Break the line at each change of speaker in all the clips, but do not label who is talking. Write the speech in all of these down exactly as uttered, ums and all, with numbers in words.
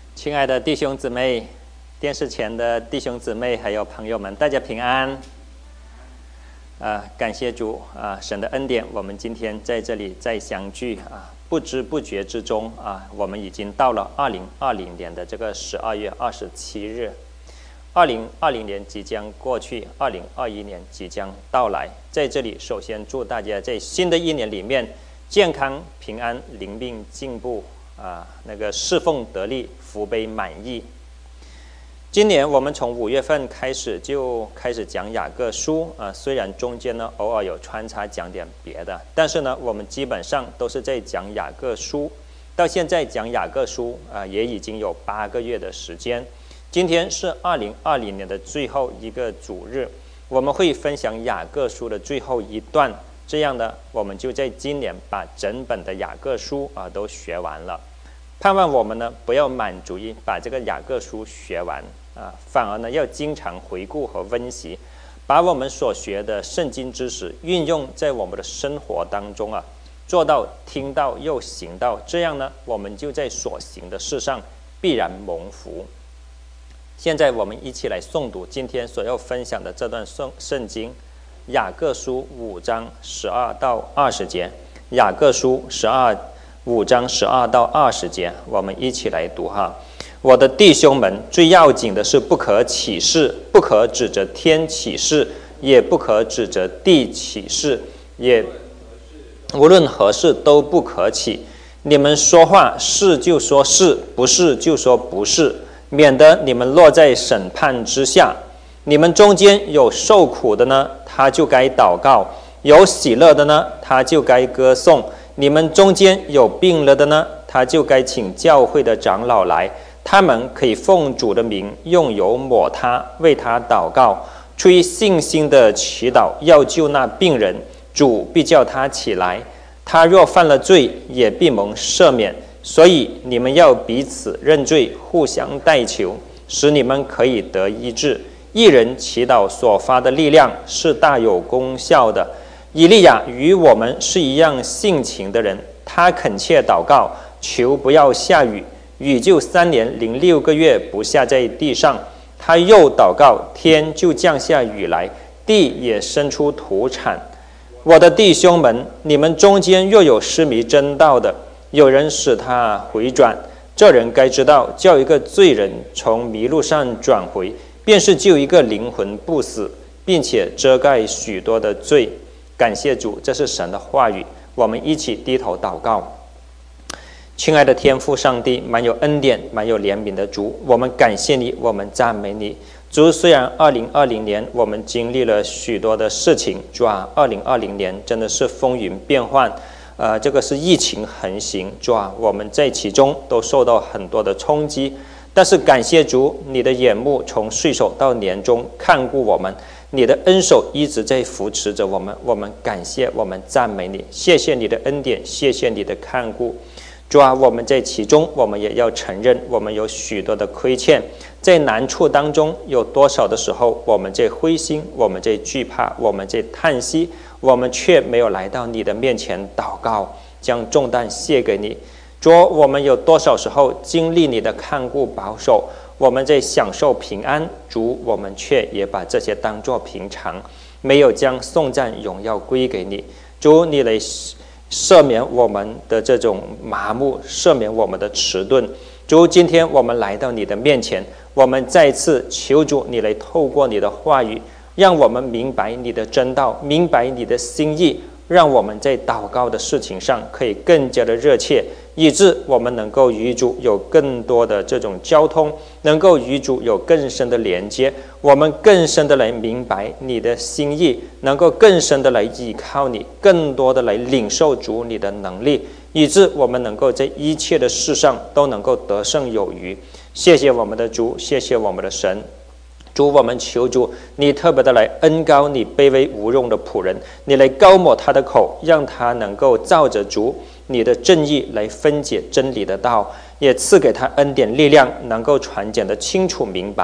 亲爱的弟兄姊妹，电视前的弟兄姊妹还有朋友们，大家平安。啊，感谢主啊，神的恩典，我们今天在这里再相聚啊，不知不觉之中啊，我们已经到了二零二零年的这个十二月二十七日。二零二零年即将过去，二零二一年即将到来。在这里，首先祝大家在新的一年里面健康平安、灵命进步啊，那个侍奉得力、福杯满溢。今年我们从五月份开始就开始讲雅各书啊，虽然中间呢偶尔有穿插讲点别的，但是呢我们基本上都是在讲雅各书。到现在讲雅各书啊，也已经有八个月的时间。今天是二零二零年的最后一个主日，我们会分享雅各书的最后一段，这样呢我们就在今年把整本的雅各书啊都学完了。盼望我们呢不要满足于把这个雅各书学完啊，反而呢要经常回顾和温习，把我们所学的圣经知识运用在我们的生活当中啊，做到听到又行道，这样呢我们就在所行的事上必然蒙福。现在我们一起来诵读今天所要分享的这段圣圣经，雅各书五章十二到二十节。雅各书十二五章十二到二十节，我们一起来读哈。我的弟兄们，最要紧的是不可起誓，不可指着天起誓，也不可指着地起誓，也无论何事都不可起。你们说话是就说是，不是就说不是，免得你们落在审判之下。你们中间有受苦的呢，他就该祷告；有喜乐的呢，他就该歌颂。你们中间有病了的呢，他就该请教会的长老来，他们可以奉主的名用油抹他，为他祷告，出于信心的祈祷要救那病人，主必叫他起来。他若犯了罪，也必蒙赦免。所以你们要彼此认罪，互相代求，使你们可以得医治。一人祈祷所发的力量是大有功效的。以利亚与我们是一样性情的人，他恳切祷告，求不要下雨，雨就三年零六个月不下在地上。他又祷告，天就降下雨来，地也生出土产。我的弟兄们，你们中间若有失迷真道的，有人使他回转，这人该知道，叫一个罪人从迷路上转回，便是救一个灵魂不死，并且遮盖许多的罪。感谢主，这是神的话语，我们一起低头祷告。亲爱的天父上帝，满有恩典满有怜悯的主，我们感谢你，我们赞美你。主，虽然二零二零年我们经历了许多的事情，主啊，二零二零年真的是风云变幻，呃，这个是疫情横行，主啊，我们在其中都受到很多的冲击，但是感谢主，你的眼目从岁首到年终看顾我们，你的恩手一直在扶持着我们，我们感谢，我们赞美你，谢谢你的恩典，谢谢你的看顾。主啊，我们在其中，我们也要承认，我们有许多的亏欠，在难处当中，有多少的时候，我们在灰心，我们在惧怕，我们在叹息，我们却没有来到你的面前祷告，将重担卸给你。主，我们有多少时候经历你的看顾保守，我们在享受平安，主，我们却也把这些当作平常，没有将颂赞荣耀归给你。主，你来赦免我们的这种麻木，赦免我们的迟钝。主，今天我们来到你的面前，我们再次求主你来透过你的话语，让我们明白你的真道，明白你的心意，让我们在祷告的事情上可以更加的热切，以致我们能够与主有更多的这种交通，能够与主有更深的连接，我们更深的来明白你的心意，能够更深的来依靠你，更多的来领受主你的能力，以致我们能够在一切的事上都能够得胜有余。谢谢我们的主，谢谢我们的神。主，我们求主你特别的来恩膏你卑微无用的仆人，你来膏抹他的口，让他能够照着主你的正义来分解真理的道，也赐给他恩典力量，能够传讲的清楚明白。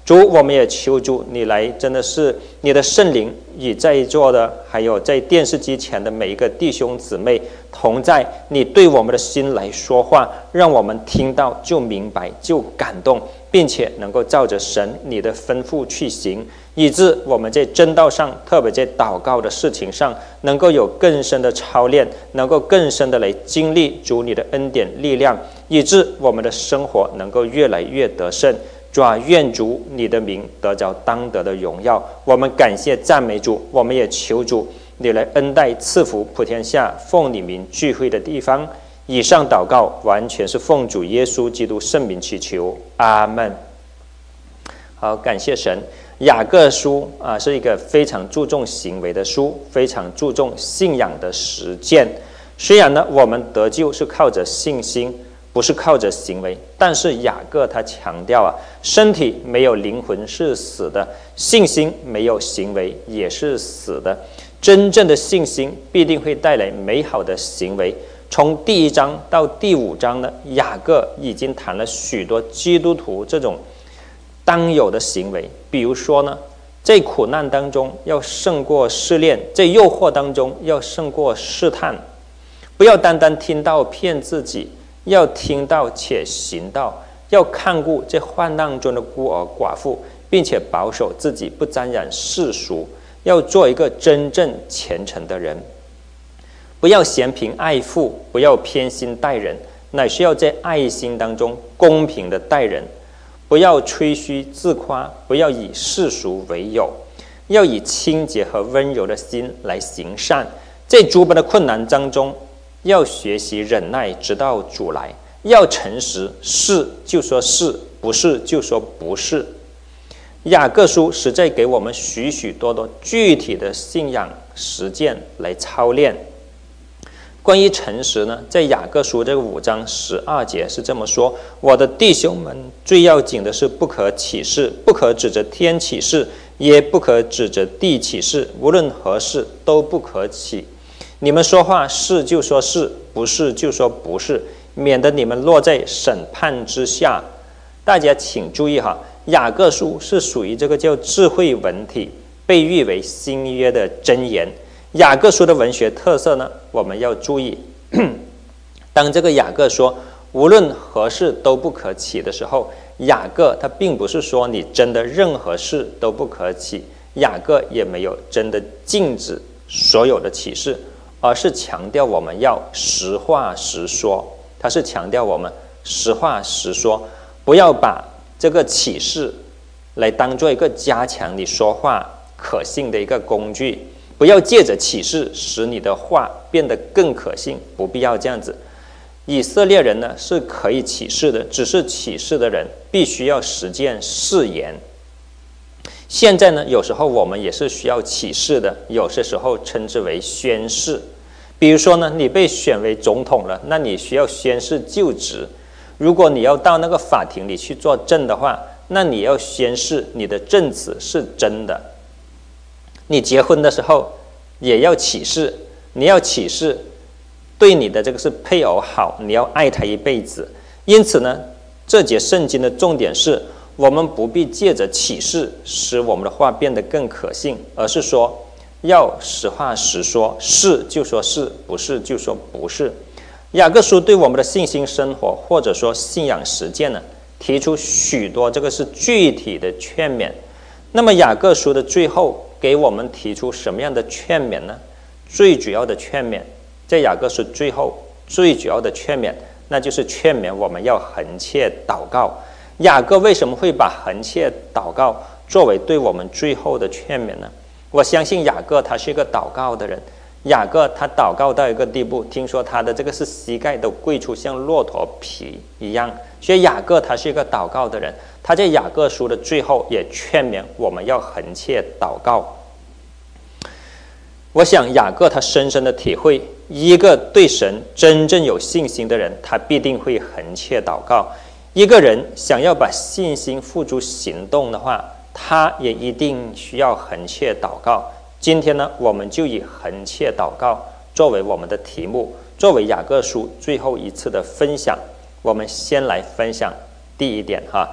主，我们也求主你来，真的是你的圣灵与在座的，还有在电视机前的每一个弟兄姊妹同在，你对我们的心来说话，让我们听到就明白，就感动，并且能够照着神你的吩咐去行，以致我们在真道上，特别在祷告的事情上，能够有更深的操练，能够更深的来经历主你的恩典力量，以致我们的生活能够越来越得胜。主啊，愿主你的名得着当得的荣耀。我们感谢赞美主，我们也求主你来恩待赐福普天下奉你名聚会的地方。以上祷告完全是奉主耶稣基督圣名祈求，阿们。好，感谢神。雅各书啊，是一个非常注重行为的书，非常注重信仰的实践。虽然呢，我们得救是靠着信心，不是靠着行为，但是雅各他强调啊，身体没有灵魂是死的，信心没有行为也是死的。真正的信心必定会带来美好的行为。从第一章到第五章呢，雅各已经谈了许多基督徒这种当有的行为，比如说呢，在苦难当中要胜过试炼，在诱惑当中要胜过试探，不要单单听到骗自己，要听到且行道，要看顾这患难中的孤儿寡妇，并且保守自己不沾染世俗，要做一个真正虔诚的人。不要嫌贫爱富，不要偏心待人，乃是要在爱心当中公平的待人。不要吹嘘自夸，不要以世俗为友，要以清洁和温柔的心来行善。在诸般的困难当中，要学习忍耐，直到主来。要诚实，是就说是，不是就说不是。雅各书实在给我们许许多多具体的信仰实践来操练。关于诚实呢，在雅各书这个五章十二节是这么说：我的弟兄们，最要紧的是不可起誓，不可指着天起誓，也不可指着地起誓，无论何事都不可起。你们说话是就说是，不是就说不是，免得你们落在审判之下。大家请注意哈，雅各书是属于这个叫智慧文体，被誉为新约的箴言。雅各书的文学特色呢，我们要注意。当这个雅各说无论何事都不可起的时候，雅各他并不是说你真的任何事都不可起，雅各也没有真的禁止所有的起誓，而是强调我们要实话实说。他是强调我们实话实说，不要把这个起誓来当做一个加强你说话可信的一个工具，不要借着启示使你的话变得更可信，不必要这样子。以色列人呢是可以启示的，只是启示的人必须要实践誓言。现在呢，有时候我们也是需要启示的，有些时候称之为宣誓。比如说呢，你被选为总统了，那你需要宣誓就职。如果你要到那个法庭里去作证的话，那你要宣誓你的证词是真的。你结婚的时候也要起誓，你要起誓对你的这个是配偶好，你要爱他一辈子。因此呢，这节圣经的重点是我们不必借着起誓使我们的话变得更可信，而是说要实话实说，是就说是，不是就说不是。雅各书对我们的信心生活或者说信仰实践呢，提出许多这个是具体的劝勉。那么雅各书的最后给我们提出什么样的劝勉呢？最主要的劝勉，在雅各书最后最主要的劝勉，那就是劝勉我们要恒切祷告。雅各为什么会把恒切祷告作为对我们最后的劝勉呢？我相信雅各他是一个祷告的人，雅各他祷告到一个地步，听说他的这个是膝盖都跪出像骆驼皮一样，所以雅各他是一个祷告的人。他在雅各书的最后也劝勉我们要恒切祷告。我想雅各他深深的体会，一个对神真正有信心的人，他必定会恒切祷告。一个人想要把信心付诸行动的话，他也一定需要恒切祷告。今天呢，我们就以恒切祷告作为我们的题目，作为雅各书最后一次的分享。我们先来分享第一点哈，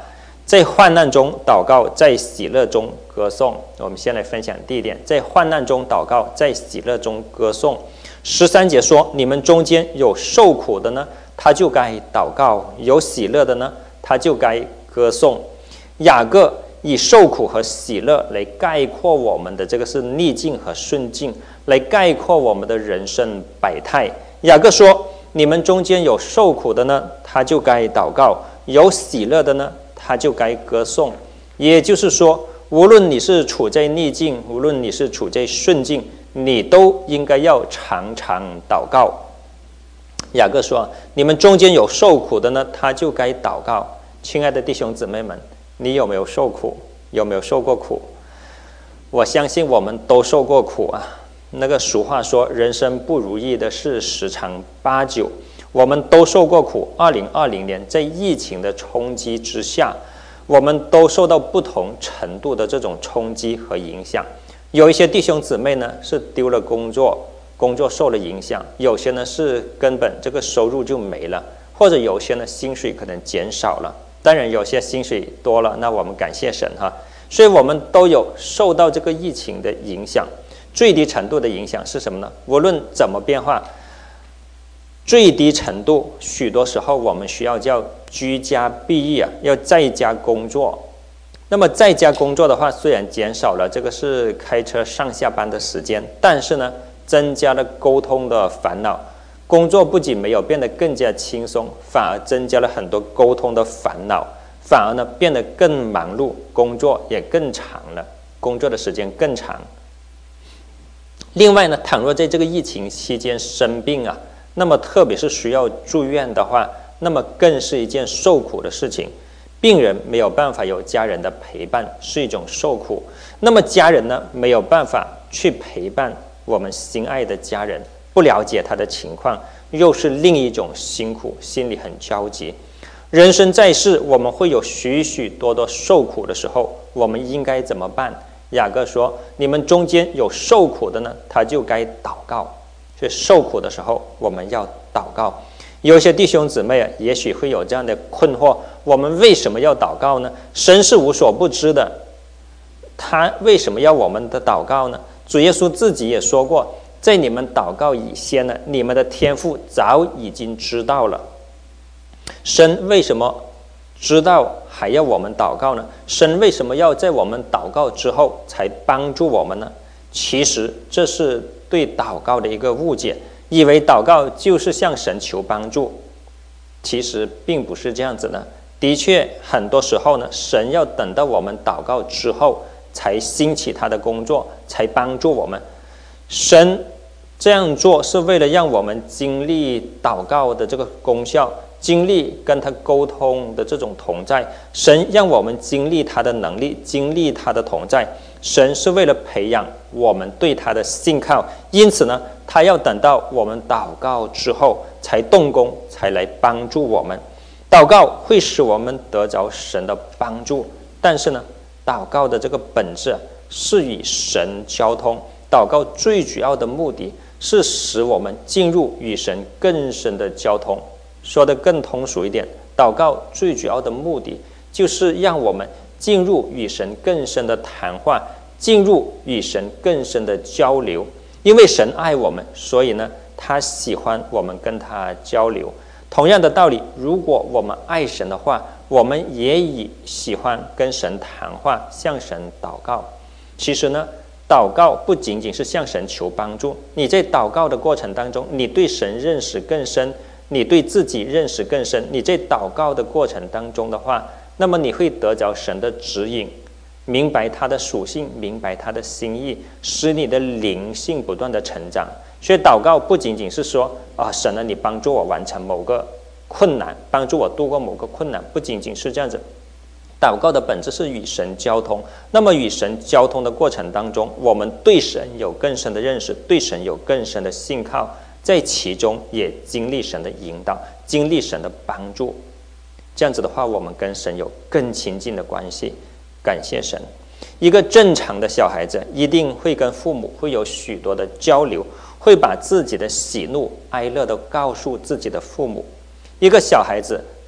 在患难中祷告，在喜乐中歌颂。我们先来分享第一点，在患难中祷告，在喜乐中歌颂。十三节说，你们中间有受苦的呢，他就该祷告；有喜乐的呢，他就该歌颂。雅各以受苦和喜乐来概括我们的这个是逆境和顺境，来概括我们的人生百态。雅各说，你们中间有受苦的呢，他就该祷告；有喜乐的呢，他就该歌颂。也就是说，无论你是处在逆境，无论你是处在顺境，你都应该要常常祷告。雅各说，你们中间有受苦的呢，他就该祷告。亲爱的弟兄姊妹们，你有没有受苦？有没有受过苦？我相信我们都受过苦啊。那个俗话说，人生不如意的事十常八九，我们都受过苦。二零二零年在疫情的冲击之下，我们都受到不同程度的这种冲击和影响。有一些弟兄姊妹呢是丢了工作，工作受了影响；有些呢是根本这个收入就没了，或者有些呢薪水可能减少了。当然有些薪水多了，那我们感谢神哈。所以我们都有受到这个疫情的影响。最低程度的影响是什么呢？无论怎么变化，最低程度许多时候我们需要叫居家避疫啊，要在家工作。那么在家工作的话，虽然减少了这个是开车上下班的时间，但是呢，增加了沟通的烦恼。工作不仅没有变得更加轻松，反而增加了很多沟通的烦恼，反而呢变得更忙碌，工作也更长了，工作的时间更长。另外呢，倘若在这个疫情期间生病啊，那么特别是需要住院的话，那么更是一件受苦的事情。病人没有办法有家人的陪伴，是一种受苦。那么家人呢，没有办法去陪伴我们心爱的家人，不了解他的情况，又是另一种辛苦，心里很焦急。人生在世，我们会有许许多多受苦的时候，我们应该怎么办？雅各说，你们中间有受苦的呢，他就该祷告。所以受苦的时候，我们要祷告。有些弟兄姊妹啊，也许会有这样的困惑，我们为什么要祷告呢？神是无所不知的，他为什么要我们的祷告呢？主耶稣自己也说过，在你们祷告以前呢，你们的天父早已经知道了。神为什么知道还要我们祷告呢？神为什么要在我们祷告之后才帮助我们呢？其实这是对祷告的一个误解，以为祷告就是向神求帮助，其实并不是这样子的。的确，很多时候呢，神要等到我们祷告之后，才兴起他的工作，才帮助我们。神这样做是为了让我们经历祷告的这个功效，经历跟他沟通的这种同在。神让我们经历他的能力，经历他的同在。神是为了培养我们对他的信靠，因此呢，他要等到我们祷告之后才动工，才来帮助我们。祷告会使我们得着神的帮助，但是呢，祷告的这个本质是与神交通。祷告最主要的目的是使我们进入与神更深的交通。说得更通俗一点，祷告最主要的目的就是让我们进入与神更深的谈话，进入与神更深的交流。因为神爱我们，所以呢，他喜欢我们跟他交流。同样的道理，如果我们爱神的话，我们也以喜欢跟神谈话，向神祷告。其实呢，祷告不仅仅是向神求帮助，你在祷告的过程当中，你对神认识更深，你对自己认识更深。你在祷告的过程当中的话，那么你会得着神的指引，明白他的属性，明白他的心意，使你的灵性不断的成长。所以祷告不仅仅是说啊，神啊，你帮助我完成某个困难，帮助我度过某个困难，不仅仅是这样子。祷告的本质是与神交通。那么与神交通的过程当中，我们对神有更深的认识，对神有更深的信靠，在其中也经历神的引导，经历神的帮助。这样子的话，我们跟神有更亲近的关系。感谢神。一个正常的小孩子一定会跟父母会有许多的交流，会把自己的喜怒哀乐都告诉自己的父母。一个小孩子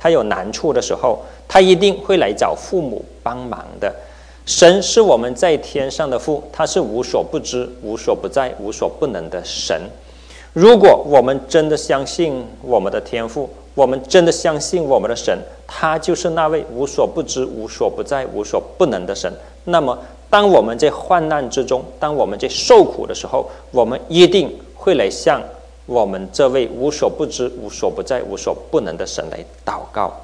他有难处的时候，他一定会来找父母帮忙的。神是我们在天上的父，他是无所不知、无所不在、无所不能的神。如果我们真的相信我们的天父，我们真的相信我们的神，他就是那位无所不知、无所不在、无所不能的神，那么当我们在患难之中，当我们在受苦的时候，我们一定会来向我们这位无所不知、无所不在、无所不能的神来祷告。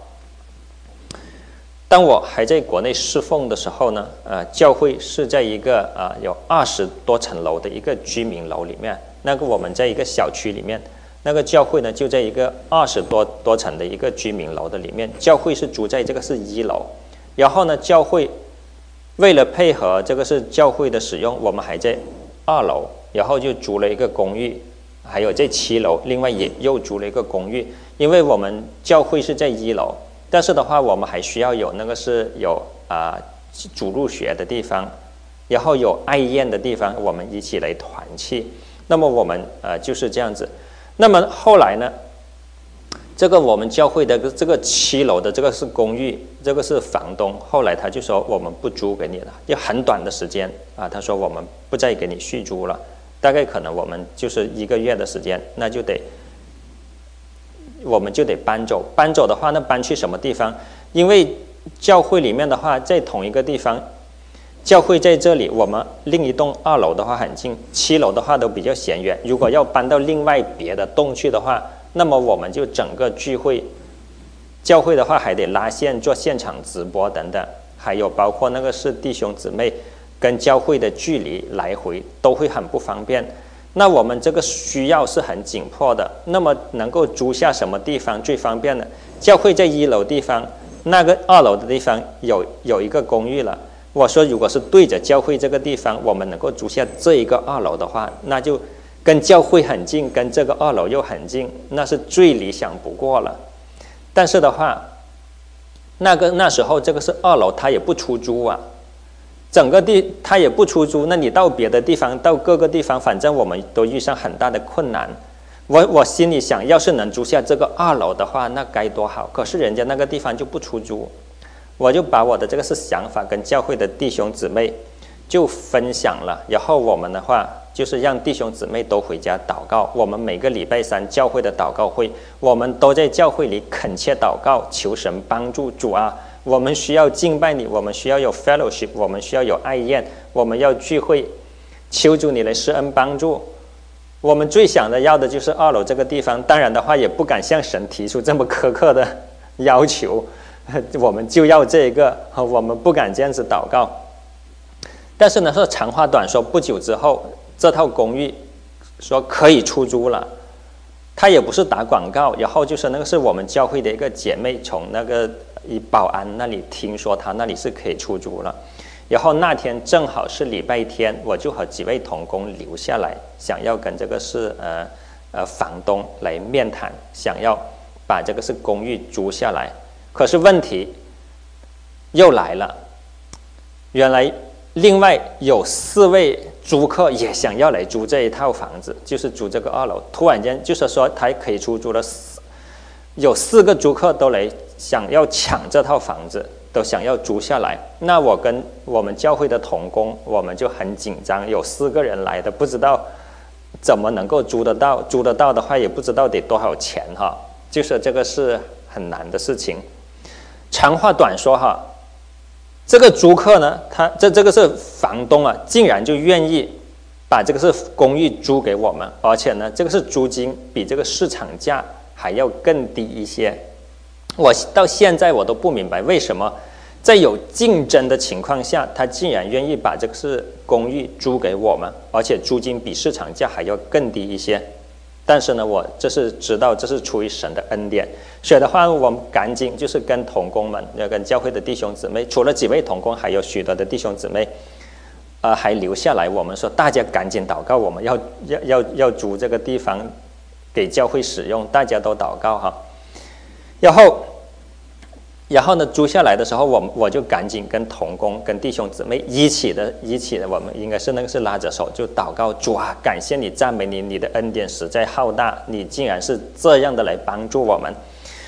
当我还在国内侍奉的时候呢，呃，教会是在一个呃有二十多层楼的一个居民楼里面。那个我们在一个小区里面，那个教会呢就在一个二十多多层的一个居民楼的里面。教会是住在这个是一楼，然后呢，教会为了配合这个是教会的使用，我们还在二楼，然后就租了一个公寓，还有在七楼，另外也又租了一个公寓。因为我们教会是在一楼。但是的话，我们还需要有那个是有啊、呃、主入学的地方，然后有爱宴的地方，我们一起来团契。那么我们呃就是这样子。那么后来呢，这个我们教会的这个七楼的这个是公寓，这个是房东，后来他就说我们不租给你了，就很短的时间啊，他说我们不再给你续租了，大概可能我们就是一个月的时间，那就得。我们就得搬走，搬走的话，那搬去什么地方？因为教会里面的话，在同一个地方，教会在这里，我们另一栋二楼的话很近，七楼的话都比较嫌远。如果要搬到另外别的栋去的话，那么我们就整个聚会，教会的话还得拉线做现场直播等等，还有包括那个是弟兄姊妹跟教会的距离来回都会很不方便。那我们这个需要是很紧迫的，那么能够租下什么地方最方便呢？教会在一楼地方，那个二楼的地方有有一个公寓了。我说，如果是对着教会这个地方，我们能够租下这一个二楼的话，那就跟教会很近，跟这个二楼又很近，那是最理想不过了。但是的话，那个那时候这个是二楼，它也不出租啊。整个地他也不出租，那你到别的地方，到各个地方，反正我们都遇上很大的困难。我我心里想，要是能租下这个二楼的话，那该多好。可是人家那个地方就不出租，我就把我的这个是想法跟教会的弟兄姊妹就分享了。然后我们的话就是让弟兄姊妹都回家祷告。我们每个礼拜三教会的祷告会，我们都在教会里恳切祷告，求神帮助主啊。我们需要敬拜你，我们需要有 fellowship， 我们需要有爱宴，我们要聚会，求主你来施恩帮助。我们最想的要的就是二楼这个地方，当然的话也不敢向神提出这么苛刻的要求，我们就要这个，我们不敢这样子祷告。但是呢，说长话短说，不久之后，这套公寓说可以出租了。他也不是打广告，然后就是那个是我们教会的一个姐妹从那个保安那里听说他那里是可以出租了，然后那天正好是礼拜天，我就和几位同工留下来，想要跟这个是呃呃房东来面谈，想要把这个是公寓租下来。可是问题又来了，原来另外有四位租客也想要来租这一套房子，就是租这个二楼。突然间就是说他可以出租了，有四个租客都来想要抢这套房子，都想要租下来。那我跟我们教会的同工，我们就很紧张，有四个人来的，不知道怎么能够租得到，租得到的话也不知道得多少钱哈，就是这个是很难的事情。长话短说哈。这个租客呢，他这这个是房东啊，竟然就愿意把这个是公寓租给我们，而且呢，这个是租金比这个市场价还要更低一些。我到现在我都不明白为什么在有竞争的情况下，他竟然愿意把这个是公寓租给我们，而且租金比市场价还要更低一些。但是呢，我这是知道这是出于神的恩典，所以的话，我们赶紧就是跟同工们，要跟教会的弟兄姊妹，除了几位同工，还有许多的弟兄姊妹，呃，还留下来。我们说大家赶紧祷告，我们要要要要租这个地方给教会使用，大家都祷告哈。然后，然后呢，租下来的时候，我我就赶紧跟同工、跟弟兄姊妹一起的、一起的，我们应该是那个是拉着手就祷告，主啊，感谢你，赞美你，你的恩典实在浩大，你竟然是这样的来帮助我们。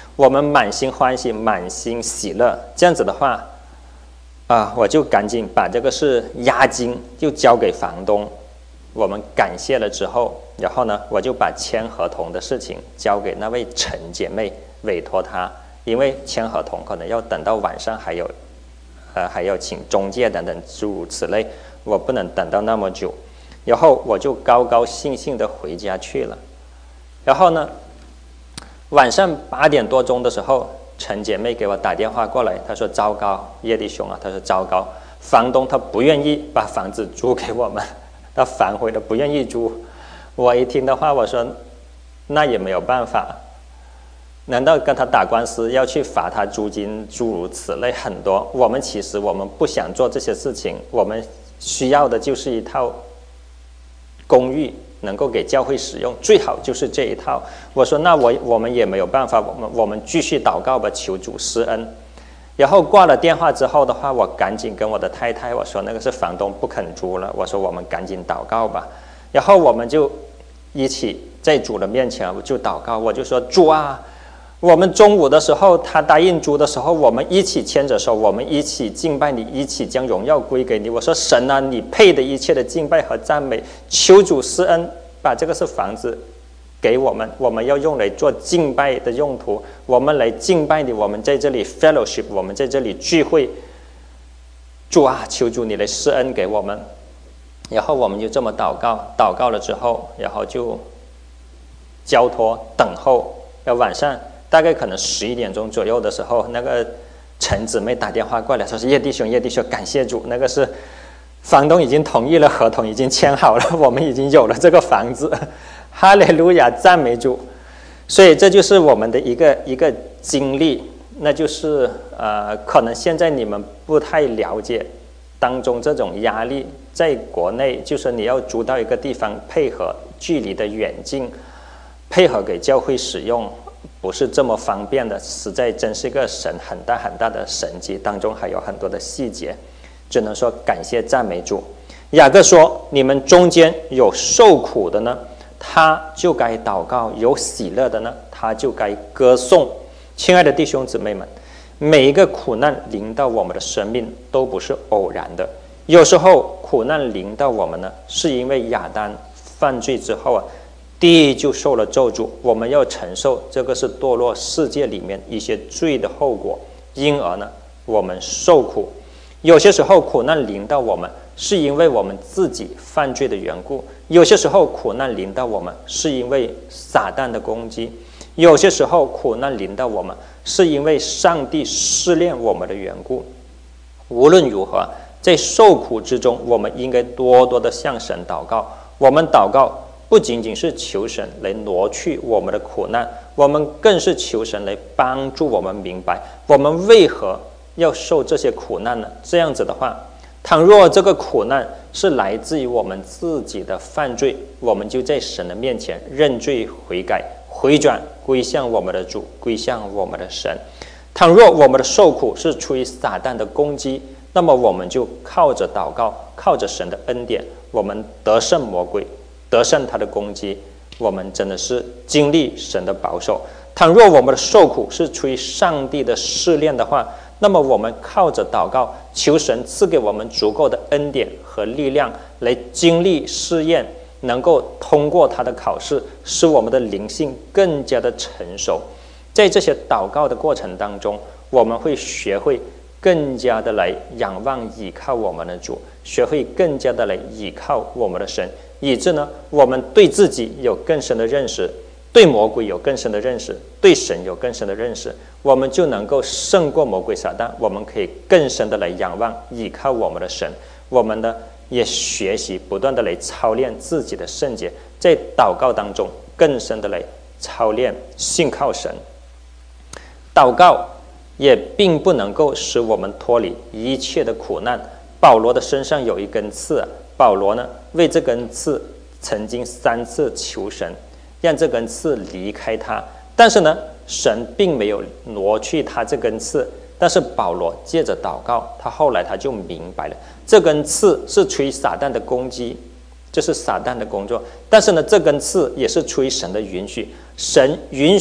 我们满心欢喜，满心喜乐。这样子的话，啊，我就赶紧把这个是押金就交给房东。我们感谢了之后，然后呢，我就把签合同的事情交给那位陈姐妹，委托她，因为签合同可能要等到晚上，还有，呃，还要请中介等等诸如此类，我不能等到那么久。然后我就高高兴兴的回家去了。然后呢，晚上八点多钟的时候，陈姐妹给我打电话过来，她说：“糟糕，叶弟兄啊，她说糟糕，房东他不愿意把房子租给我们，他反悔了，不愿意租。”我一听的话，我说：“那也没有办法，难道跟他打官司要去罚他租金，诸如此类很多。我们其实我们不想做这些事情，我们需要的就是一套公寓。”能够给教会使用，最好就是这一套。我说那我我们也没有办法，我们我们继续祷告吧，求主施恩。然后挂了电话之后的话，我赶紧跟我的太太我说那个是房东不肯租了，我说我们赶紧祷告吧。然后我们就一起在主的面前就祷告，我就说主啊，我们中午的时候他答应租的时候，我们一起牵着手，我们一起敬拜你，一起将荣耀归给你。我说神啊，你配的一切的敬拜和赞美，求主施恩，把这个是房子给我们，我们要用来做敬拜的用途，我们来敬拜你，我们在这里 fellowship， 我们在这里聚会。主啊，求主你来施恩给我们。然后我们就这么祷告，祷告了之后，然后就交托等候。要晚上大概可能十一点钟左右的时候，那个陈姊妹打电话过来，说是叶弟兄，叶弟兄，感谢主，那个是房东已经同意了，合同已经签好了，我们已经有了这个房子，哈利路亚，赞美主。所以这就是我们的一个一个经历，那就是呃，可能现在你们不太了解当中这种压力，在国内就是你要租到一个地方，配合距离的远近，配合给教会使用，不是这么方便的，实在真是个神很大很大的神迹，当中还有很多的细节，只能说感谢赞美主。雅各说：“你们中间有受苦的呢，他就该祷告；有喜乐的呢，他就该歌颂。”亲爱的弟兄姊妹们，每一个苦难临到我们的生命都不是偶然的，有时候苦难临到我们呢，是因为亚当犯罪之后啊。地就受了咒诅，我们要承受这个是堕落世界里面一些罪的后果，因而呢，我们受苦。有些时候苦难临到我们，是因为我们自己犯罪的缘故；有些时候苦难临到我们，是因为撒旦的攻击；有些时候苦难临到我们，是因为上帝试炼我们的缘故。无论如何，在受苦之中，我们应该多多的向神祷告。我们祷告不仅仅是求神来挪去我们的苦难，我们更是求神来帮助我们明白我们为何要受这些苦难呢？这样子的话，倘若这个苦难是来自于我们自己的犯罪，我们就在神的面前认罪悔改，回转归向我们的主，归向我们的神。倘若我们的受苦是出于撒旦的攻击，那么我们就靠着祷告，靠着神的恩典，我们得胜魔鬼，得胜他的攻击，我们真的是经历神的保守。倘若我们的受苦是出于上帝的试炼的话，那么我们靠着祷告，求神赐给我们足够的恩典和力量，来经历试验，能够通过他的考试，使我们的灵性更加的成熟。在这些祷告的过程当中，我们会学会更加的来仰望倚靠我们的主，学会更加的来倚靠我们的神，以致呢，我们对自己有更深的认识，对魔鬼有更深的认识，对神有更深的认识，我们就能够胜过魔鬼撒旦。我们可以更深的来仰望倚靠我们的神，我们呢也学习不断的来操练自己的圣洁，在祷告当中更深的来操练信靠神。祷告也并不能够使我们脱离一切的苦难。保罗的身上有一根刺，保罗呢为这根刺曾经三次求神，让这根刺离开他，但是呢，神并没有挪去他这根刺。但是保罗借着祷告，他后来他就明白了，这根刺是出于撒旦的攻击，这是撒旦的工作。但是呢，这根刺也是出于神的允许，神允许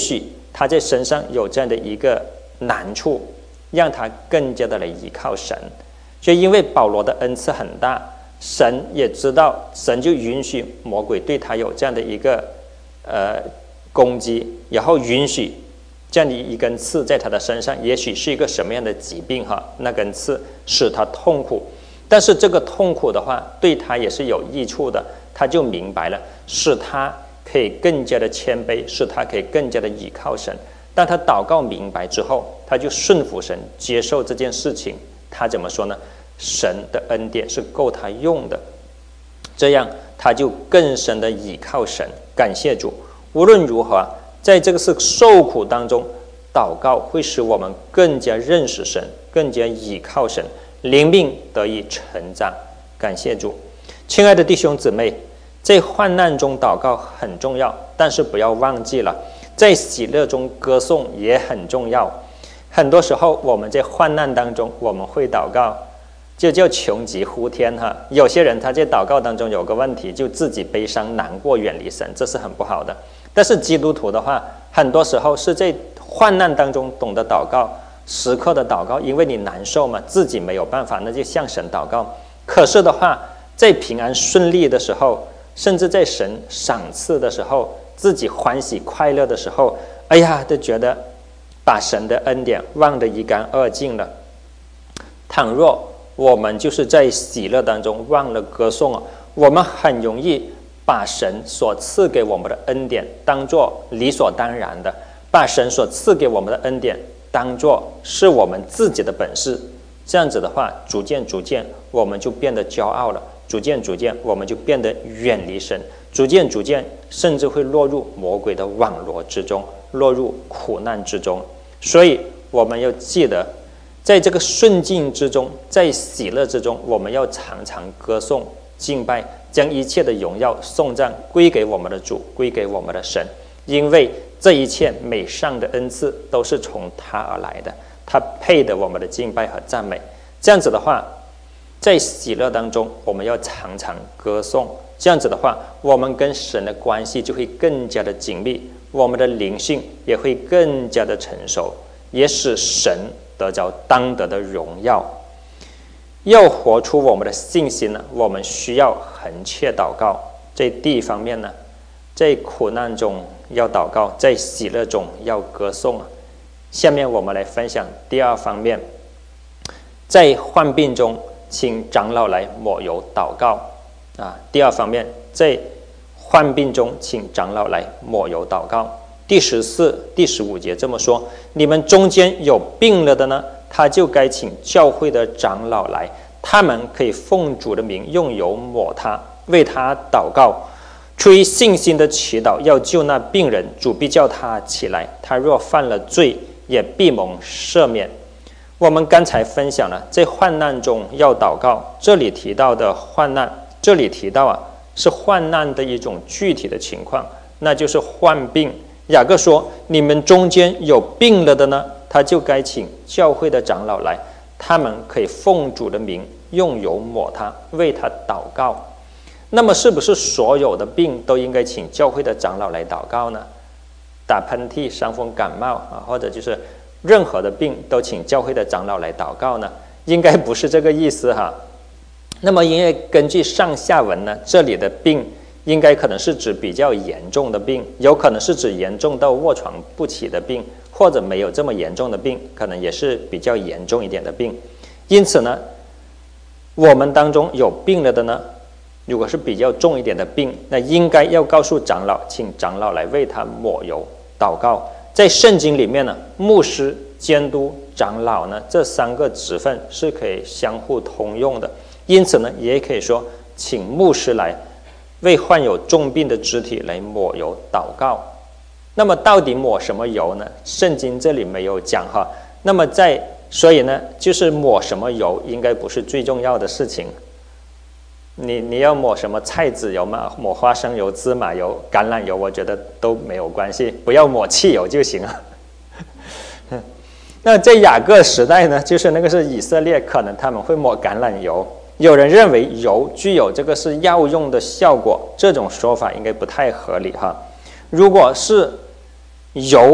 他在身上有这样的一个难处，让他更加的来依靠神。所以因为保罗的恩赐很大，神也知道，神就允许魔鬼对他有这样的一个呃攻击，然后允许这样的一根刺在他的身上，也许是一个什么样的疾病哈，那根刺使他痛苦，但是这个痛苦的话对他也是有益处的，他就明白了，使他可以更加的谦卑，使他可以更加的依靠神。当他祷告明白之后，他就顺服神，接受这件事情。他怎么说呢？神的恩典是够他用的，这样他就更深的依靠神。感谢主，无论如何，在这个是受苦当中，祷告会使我们更加认识神，更加依靠神，灵命得以成长。感谢主，亲爱的弟兄姊妹，在患难中祷告很重要，但是不要忘记了，在喜乐中歌颂也很重要。很多时候我们在患难当中，我们会祷告，就叫穷极呼天哈。有些人他在祷告当中有个问题，就自己悲伤难过，远离神，这是很不好的。但是基督徒的话，很多时候是在患难当中懂得祷告，时刻的祷告，因为你难受嘛，自己没有办法，那就向神祷告。可是的话，在平安顺利的时候，甚至在神赏赐的时候，自己欢喜快乐的时候，哎呀，就觉得把神的恩典忘得一干二净了。倘若我们就是在喜乐当中忘了歌颂啊，我们很容易把神所赐给我们的恩典当作理所当然的，把神所赐给我们的恩典当作是我们自己的本事。这样子的话，逐渐逐渐我们就变得骄傲了，逐渐逐渐我们就变得远离神，逐渐逐渐甚至会落入魔鬼的网罗之中，落入苦难之中。所以我们要记得，在这个顺境之中，在喜乐之中，我们要常常歌颂敬拜，将一切的荣耀颂赞归给我们的主，归给我们的神，因为这一切美善的恩赐都是从他而来的，他配得我们的敬拜和赞美。这样子的话，在喜乐当中我们要常常歌颂，这样子的话，我们跟神的关系就会更加的紧密，我们的灵性也会更加的成熟，也使神得着当得的荣耀。要活出我们的信心呢，我们需要恒切祷告。在第一方面呢，在苦难中要祷告，在喜乐中要歌颂。下面我们来分享第二方面，在患病中请长老来抹油祷告啊。第二方面，在患病中请长老来抹油祷告。第十四、第十五节这么说：你们中间有病了的呢，他就该请教会的长老来，他们可以奉主的名用油抹他，为他祷告。出于信心的祈祷要救那病人，主必叫他起来。他若犯了罪，也必蒙赦免。我们刚才分享了在患难中要祷告，这里提到的患难，这里提到啊是患难的一种具体的情况，那就是患病。雅各说：你们中间有病了的呢，他就该请教会的长老来，他们可以奉主的名用油抹他，为他祷告。那么是不是所有的病都应该请教会的长老来祷告呢？打喷嚏、伤风感冒啊，或者就是任何的病都请教会的长老来祷告呢？应该不是这个意思哈。那么因为根据上下文呢，这里的病应该可能是指比较严重的病，有可能是指严重到卧床不起的病，或者没有这么严重的病，可能也是比较严重一点的病。因此呢，我们当中有病了的呢，如果是比较重一点的病，那应该要告诉长老，请长老来为他抹油祷告。在圣经里面呢，牧师、监督、长老呢，这三个职分是可以相互通用的，因此呢，也可以说请牧师来为患有重病的肢体来抹油祷告。那么到底抹什么油呢？圣经这里没有讲哈。那么在所以呢，就是抹什么油应该不是最重要的事情。你你要抹什么菜籽油嘛，抹花生油、芝麻油、橄榄油，我觉得都没有关系，不要抹汽油就行了。那在雅各时代呢，就是那个是以色列，可能他们会抹橄榄油。有人认为油具有这个是药用的效果，这种说法应该不太合理哈。如果是油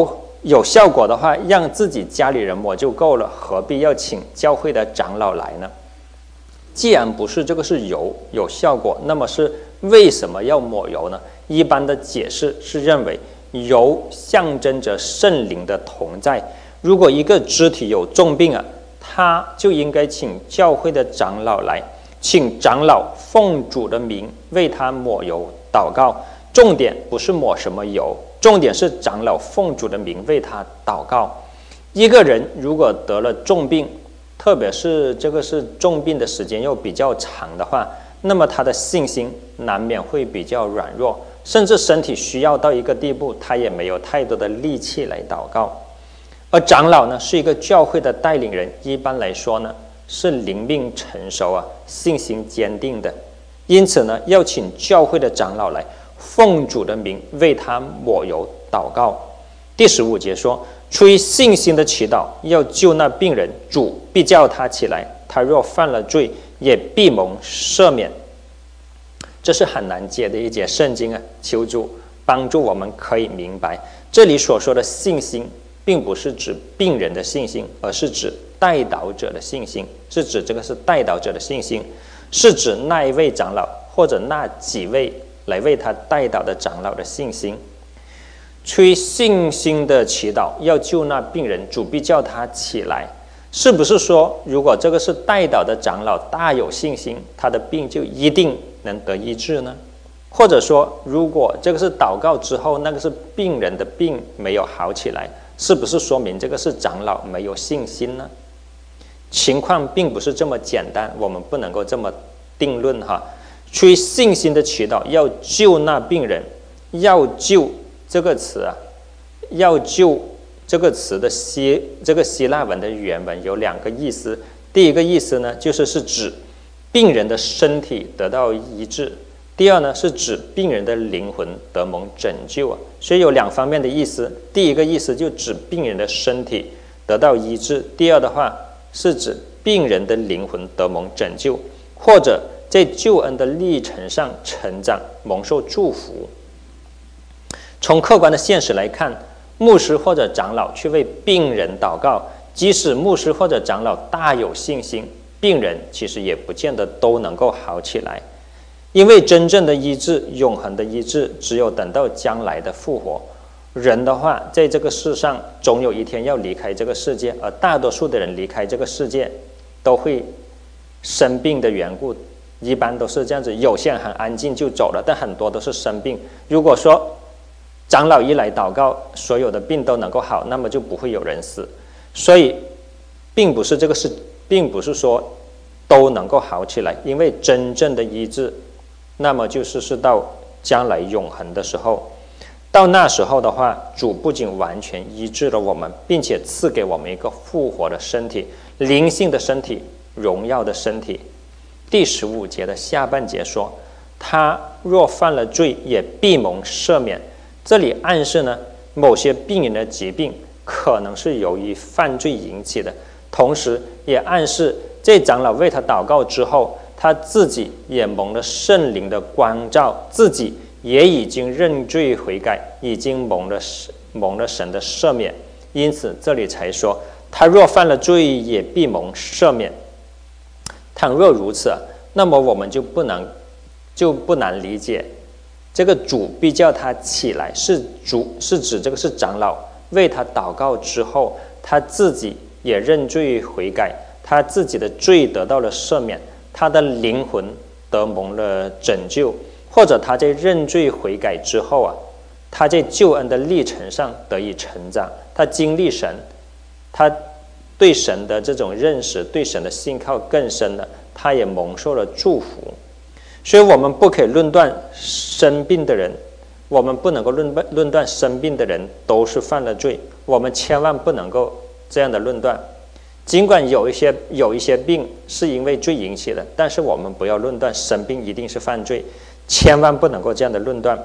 有效果的话，让自己家里人抹就够了，何必要请教会的长老来呢？既然不是这个是油有效果，那么是为什么要抹油呢？一般的解释是认为油象征着圣灵的同在。如果一个肢体有重病啊，他就应该请教会的长老来，请长老奉主的名为他抹油祷告。重点不是抹什么油，重点是长老奉主的名为他祷告。一个人如果得了重病，特别是这个是重病的时间又比较长的话，那么他的信心难免会比较软弱，甚至身体需要到一个地步，他也没有太多的力气来祷告。而长老呢，是一个教会的带领人，一般来说呢是灵命成熟啊，信心坚定的，因此呢要请教会的长老来奉主的名为他抹油祷告。第十五节说，出于信心的祈祷要救那病人，主必叫他起来，他若犯了罪，也必蒙赦免。这是很难解的一节圣经啊，求主帮助我们可以明白，这里所说的信心并不是指病人的信心，而是指代祷者的信心，是指这个是代祷者的信心，是指那一位长老或者那几位来为他代祷的长老的信心。出于信心的祈祷要救那病人，主必叫他起来。是不是说如果这个是代祷的长老大有信心，他的病就一定能得医治呢？或者说如果这个是祷告之后那个是病人的病没有好起来，是不是说明这个是长老没有信心呢？情况并不是这么简单，我们不能够这么定论哈。出于信心的祈祷要救那病人，要救这个词啊，要救这个词的希这个希腊文的原文有两个意思。第一个意思呢，就是是指病人的身体得到医治；第二呢，是指病人的灵魂得蒙拯救啊。所以有两方面的意思。第一个意思就指病人的身体得到医治；第二的话是指病人的灵魂得蒙拯救，或者在救恩的历程上成长，蒙受祝福。从客观的现实来看，牧师或者长老去为病人祷告，即使牧师或者长老大有信心，病人其实也不见得都能够好起来。因为真正的医治，永恒的医治，只有等到将来的复活。人的话，在这个世上总有一天要离开这个世界，而大多数的人离开这个世界都会生病的缘故，一般都是这样子。有些人很安静就走了，但很多都是生病。如果说长老一来祷告，所有的病都能够好，那么就不会有人死。所以并不是这个是并不是说都能够好起来，因为真正的医治那么就是是到将来永恒的时候。到那时候的话，主不仅完全医治了我们，并且赐给我们一个复活的身体，灵性的身体，荣耀的身体。第十五节的下半节说，他若犯了罪，也必蒙赦免。这里暗示呢，某些病人的疾病可能是由于犯罪引起的，同时也暗示这长老为他祷告之后，他自己也蒙了圣灵的光照，自己也已经认罪悔改，已经蒙了蒙了神的赦免。因此这里才说，他若犯了罪，也必蒙赦免。倘若如此，那么我们就不能就不难理解，这个主必叫他起来，是主是指这个是长老为他祷告之后，他自己也认罪悔改，他自己的罪得到了赦免，他的灵魂得蒙了拯救，或者他在认罪悔改之后啊，他在救恩的历程上得以成长，他经历神，他对神的这种认识，对神的信靠更深了，他也蒙受了祝福。所以我们不可以论断生病的人，我们不能够论断论断生病的人都是犯了罪，我们千万不能够这样的论断。尽管有一些有一些病是因为罪引起的，但是我们不要论断生病一定是犯罪，千万不能够这样的论断。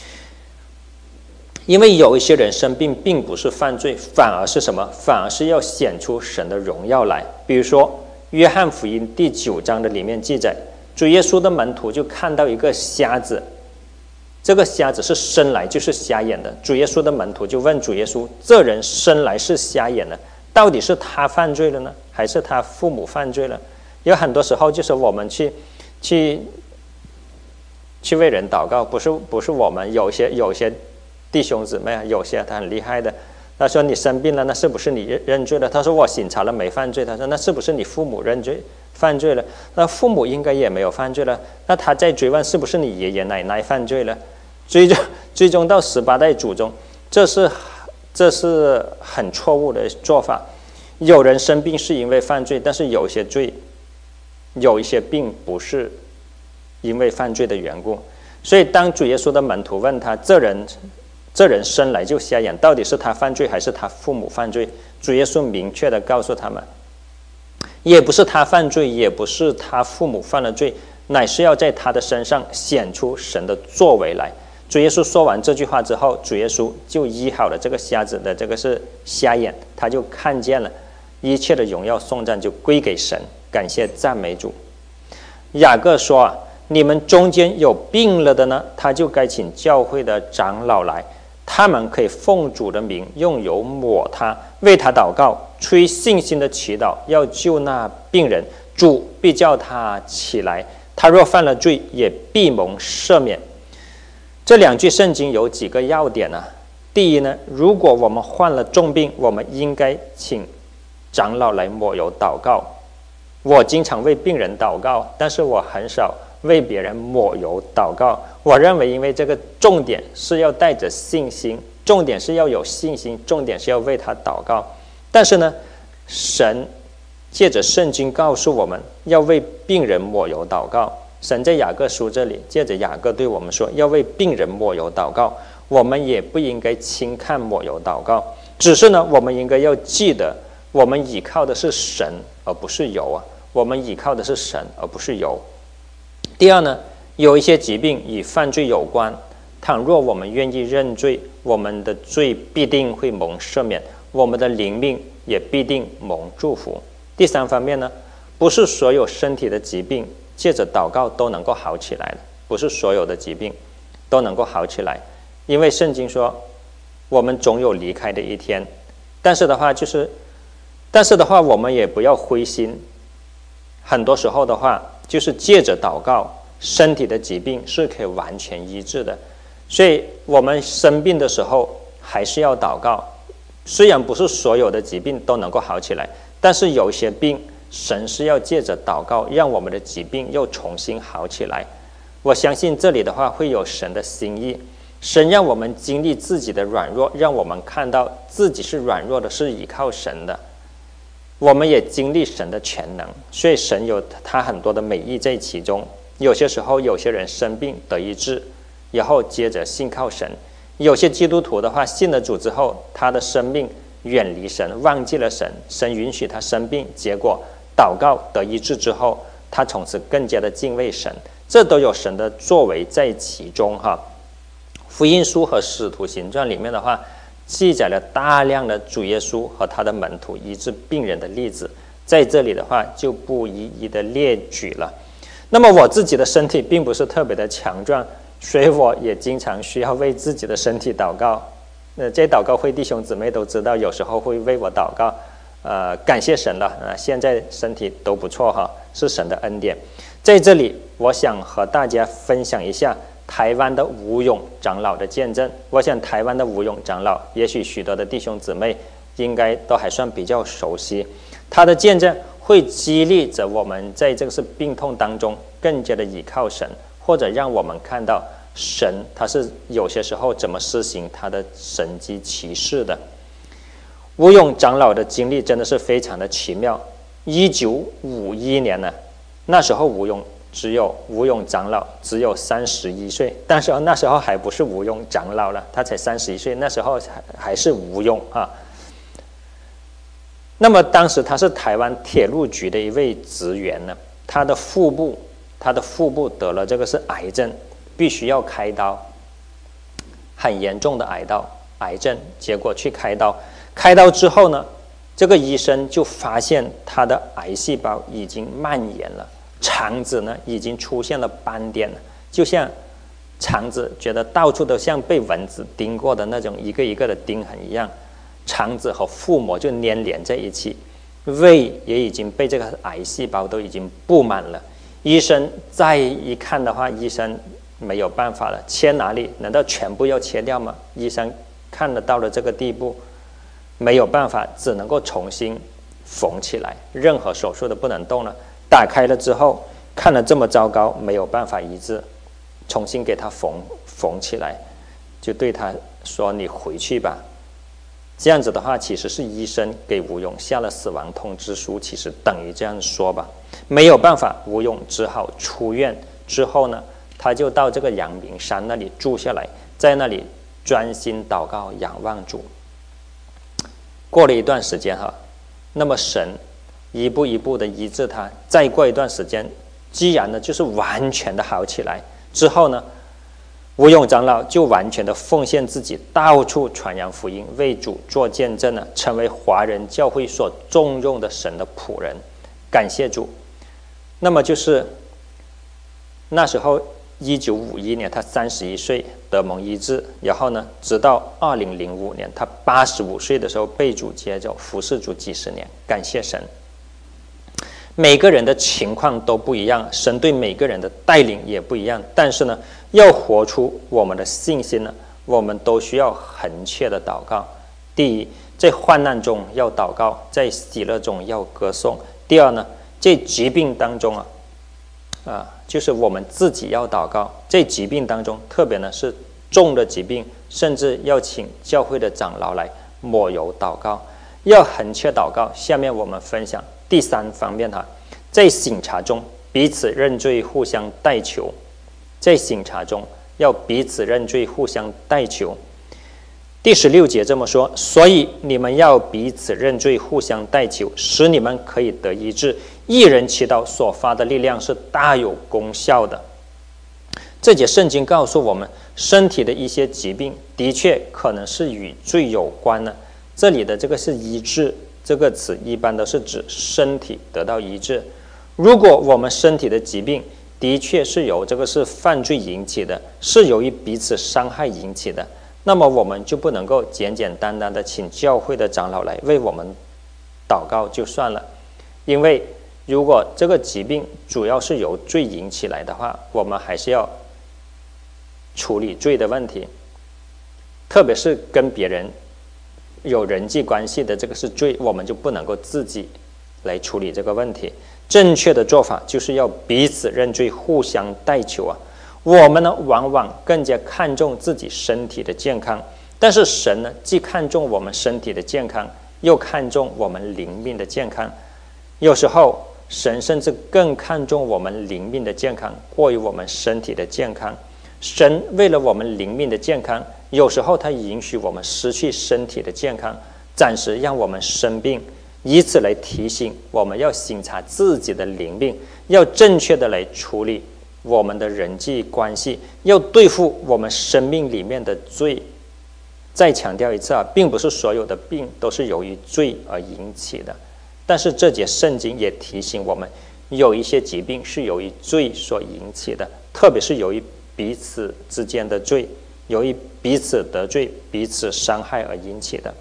因为有一些人生病并不是犯罪，反而是什么？反而是要显出神的荣耀来。比如说约翰福音第九章的里面记载，主耶稣的门徒就看到一个瞎子， 这个瞎子是生来就是瞎眼的。主耶稣的门徒就问主耶稣：这人生来是瞎眼的，到底是他犯罪了呢，还是他父母犯罪了？有很多时候就是我们去去去为人祷告，不是不是我们有些有些弟兄姊妹，有些他很厉害的，他说你生病了，那是不是你认认罪了？他说我醒察了没犯罪。他说那是不是你父母认罪犯罪了？那父母应该也没有犯罪了。那他在追问是不是你爷爷奶奶犯罪了？追踪追踪到十八代祖宗，这是这是很错误的做法。有人生病是因为犯罪，但是有一些罪，有一些病不是因为犯罪的缘故。所以当主耶稣的门徒问他这人这人生来就瞎眼，到底是他犯罪还是他父母犯罪？主耶稣明确的告诉他们，也不是他犯罪，也不是他父母犯了罪，乃是要在他的身上显出神的作为来。主耶稣说完这句话之后，主耶稣就医好了这个瞎子的这个是瞎眼，他就看见了。一切的荣耀颂赞就归给神，感谢赞美主。雅各说啊，你们中间有病了的呢，他就该请教会的长老来，他们可以奉主的名用油抹他，为他祷告，吹信心的祈祷，要救那病人，主必叫他起来。他若犯了罪，也必蒙赦免。这两句圣经有几个要点呢、啊？第一呢，如果我们患了重病，我们应该请长老来抹油祷告。我经常为病人祷告，但是我很少为别人抹油祷告。我认为因为这个重点是要带着信心，重点是要有信心，重点是要为他祷告。但是呢，神借着圣经告诉我们要为病人抹油祷告。神在雅各书这里借着雅各对我们说要为病人抹油祷告，我们也不应该轻看抹油祷告，只是呢，我们应该要记得我们倚靠的是神而不是油啊，我们倚靠的是神而不是油。第二呢，有一些疾病与犯罪有关，倘若我们愿意认罪，我们的罪必定会蒙赦免，我们的灵命也必定蒙祝福。第三方面呢，不是所有身体的疾病借着祷告都能够好起来的，不是所有的疾病都能够好起来，因为圣经说我们总有离开的一天。但是的话就是但是的话我们也不要灰心，很多时候的话就是借着祷告，身体的疾病是可以完全医治的。所以我们生病的时候还是要祷告，虽然不是所有的疾病都能够好起来，但是有些病神是要借着祷告让我们的疾病又重新好起来。我相信这里的话会有神的心意，神让我们经历自己的软弱，让我们看到自己是软弱的，是依靠神的。我们也经历神的全能，所以神有他很多的美意在其中。有些时候有些人生病得医治，然后接着信靠神。有些基督徒的话信了主之后，他的生命远离神，忘记了神，神允许他生病，结果祷告得医治之后，他从此更加的敬畏神，这都有神的作为在其中哈。福音书和使徒行传里面的话记载了大量的主耶稣和他的门徒医治病人的例子，在这里的话就不一一的列举了。那么我自己的身体并不是特别的强壮，所以我也经常需要为自己的身体祷告。呃，在祷告会弟兄姊妹都知道，有时候会为我祷告，呃，感谢神了，呃，现在身体都不错哈，是神的恩典。在这里，我想和大家分享一下台湾的吴勇长老的见证。我想台湾的吴勇长老，也许许多的弟兄姊妹应该都还算比较熟悉，他的见证会激励着我们在这个是病痛当中更加的依靠神，或者让我们看到神他是有些时候怎么施行他的神迹奇事的。吴勇长老的经历真的是非常的奇妙。一九五一年呢，那时候吴勇只有吴勇长老只有三十一岁，但是那时候还不是吴勇长老了，他才三十一岁，那时候还是吴勇啊。那么当时他是台湾铁路局的一位职员呢，他的腹部他的腹部得了这个是癌症，必须要开刀，很严重的癌刀癌症，结果去开刀，开刀之后呢，这个医生就发现他的癌细胞已经蔓延了，肠子呢已经出现了斑点了，就像肠子觉得到处都像被蚊子叮过的那种一个一个的钉痕一样，肠子和腹膜就粘连在一起，胃也已经被这个癌细胞都已经布满了。医生再一看的话，医生没有办法了，切哪里？难道全部要切掉吗？医生看得到了这个地步，没有办法，只能够重新缝起来，任何手术都不能动了。打开了之后，看了这么糟糕，没有办法医治，重新给他缝缝起来，就对他说：“你回去吧。”这样子的话，其实是医生给吴勇下了死亡通知书，其实等于这样说吧。没有办法，吴勇只好出院。之后呢，他就到这个阳明山那里住下来，在那里专心祷告，仰望主。过了一段时间哈，那么神一步一步的医治他。再过一段时间，既然呢就是完全的好起来之后呢，吴勇长老就完全的奉献自己，到处传扬福音，为主做见证了，成为华人教会所重用的神的仆人。感谢主。那么就是那时候一九五一年他三十一岁得蒙医治，然后呢直到二零零五年他八十五岁的时候被主接走，服侍主几十年。感谢神。每个人的情况都不一样，神对每个人的带领也不一样，但是呢要活出我们的信心呢，我们都需要恒切的祷告。第一，在患难中要祷告，在喜乐中要歌颂。第二呢，在疾病当中啊啊，就是我们自己要祷告。在疾病当中，特别呢是重的疾病，甚至要请教会的长老来抹油祷告，要恒切祷告。下面我们分享第三方面哈，在省察中彼此认罪，互相代求。在省察中要彼此认罪，互相代求。第十六节这么说：所以你们要彼此认罪，互相代求，使你们可以得医治。一人祈祷所发的力量是大有功效的。这节圣经告诉我们，身体的一些疾病的确可能是与罪有关的。这里的这个是医治这个词，一般都是指身体得到医治。如果我们身体的疾病的确是由这个是犯罪引起的，是由于彼此伤害引起的，那么我们就不能够简简单单的请教会的长老来为我们祷告就算了。因为如果这个疾病主要是由罪引起来的话，我们还是要处理罪的问题，特别是跟别人有人际关系的这个是罪，我们就不能够自己来处理这个问题。正确的做法就是要彼此认罪，互相代求啊。我们呢往往更加看重自己身体的健康，但是神呢既看重我们身体的健康，又看重我们灵命的健康。有时候神甚至更看重我们灵命的健康过于我们身体的健康。神为了我们灵命的健康，有时候他允许我们失去身体的健康，暂时让我们生病，以此来提醒我们要省察自己的灵命，要正确的来处理我们的人际关系，要对付我们生命里面的罪。再强调一次啊，并不是所有的病都是由于罪而引起的，但是这节圣经也提醒我们，有一些疾病是由于罪所引起的，特别是由于彼此之间的罪，由于彼此得罪、彼此伤害而引起的。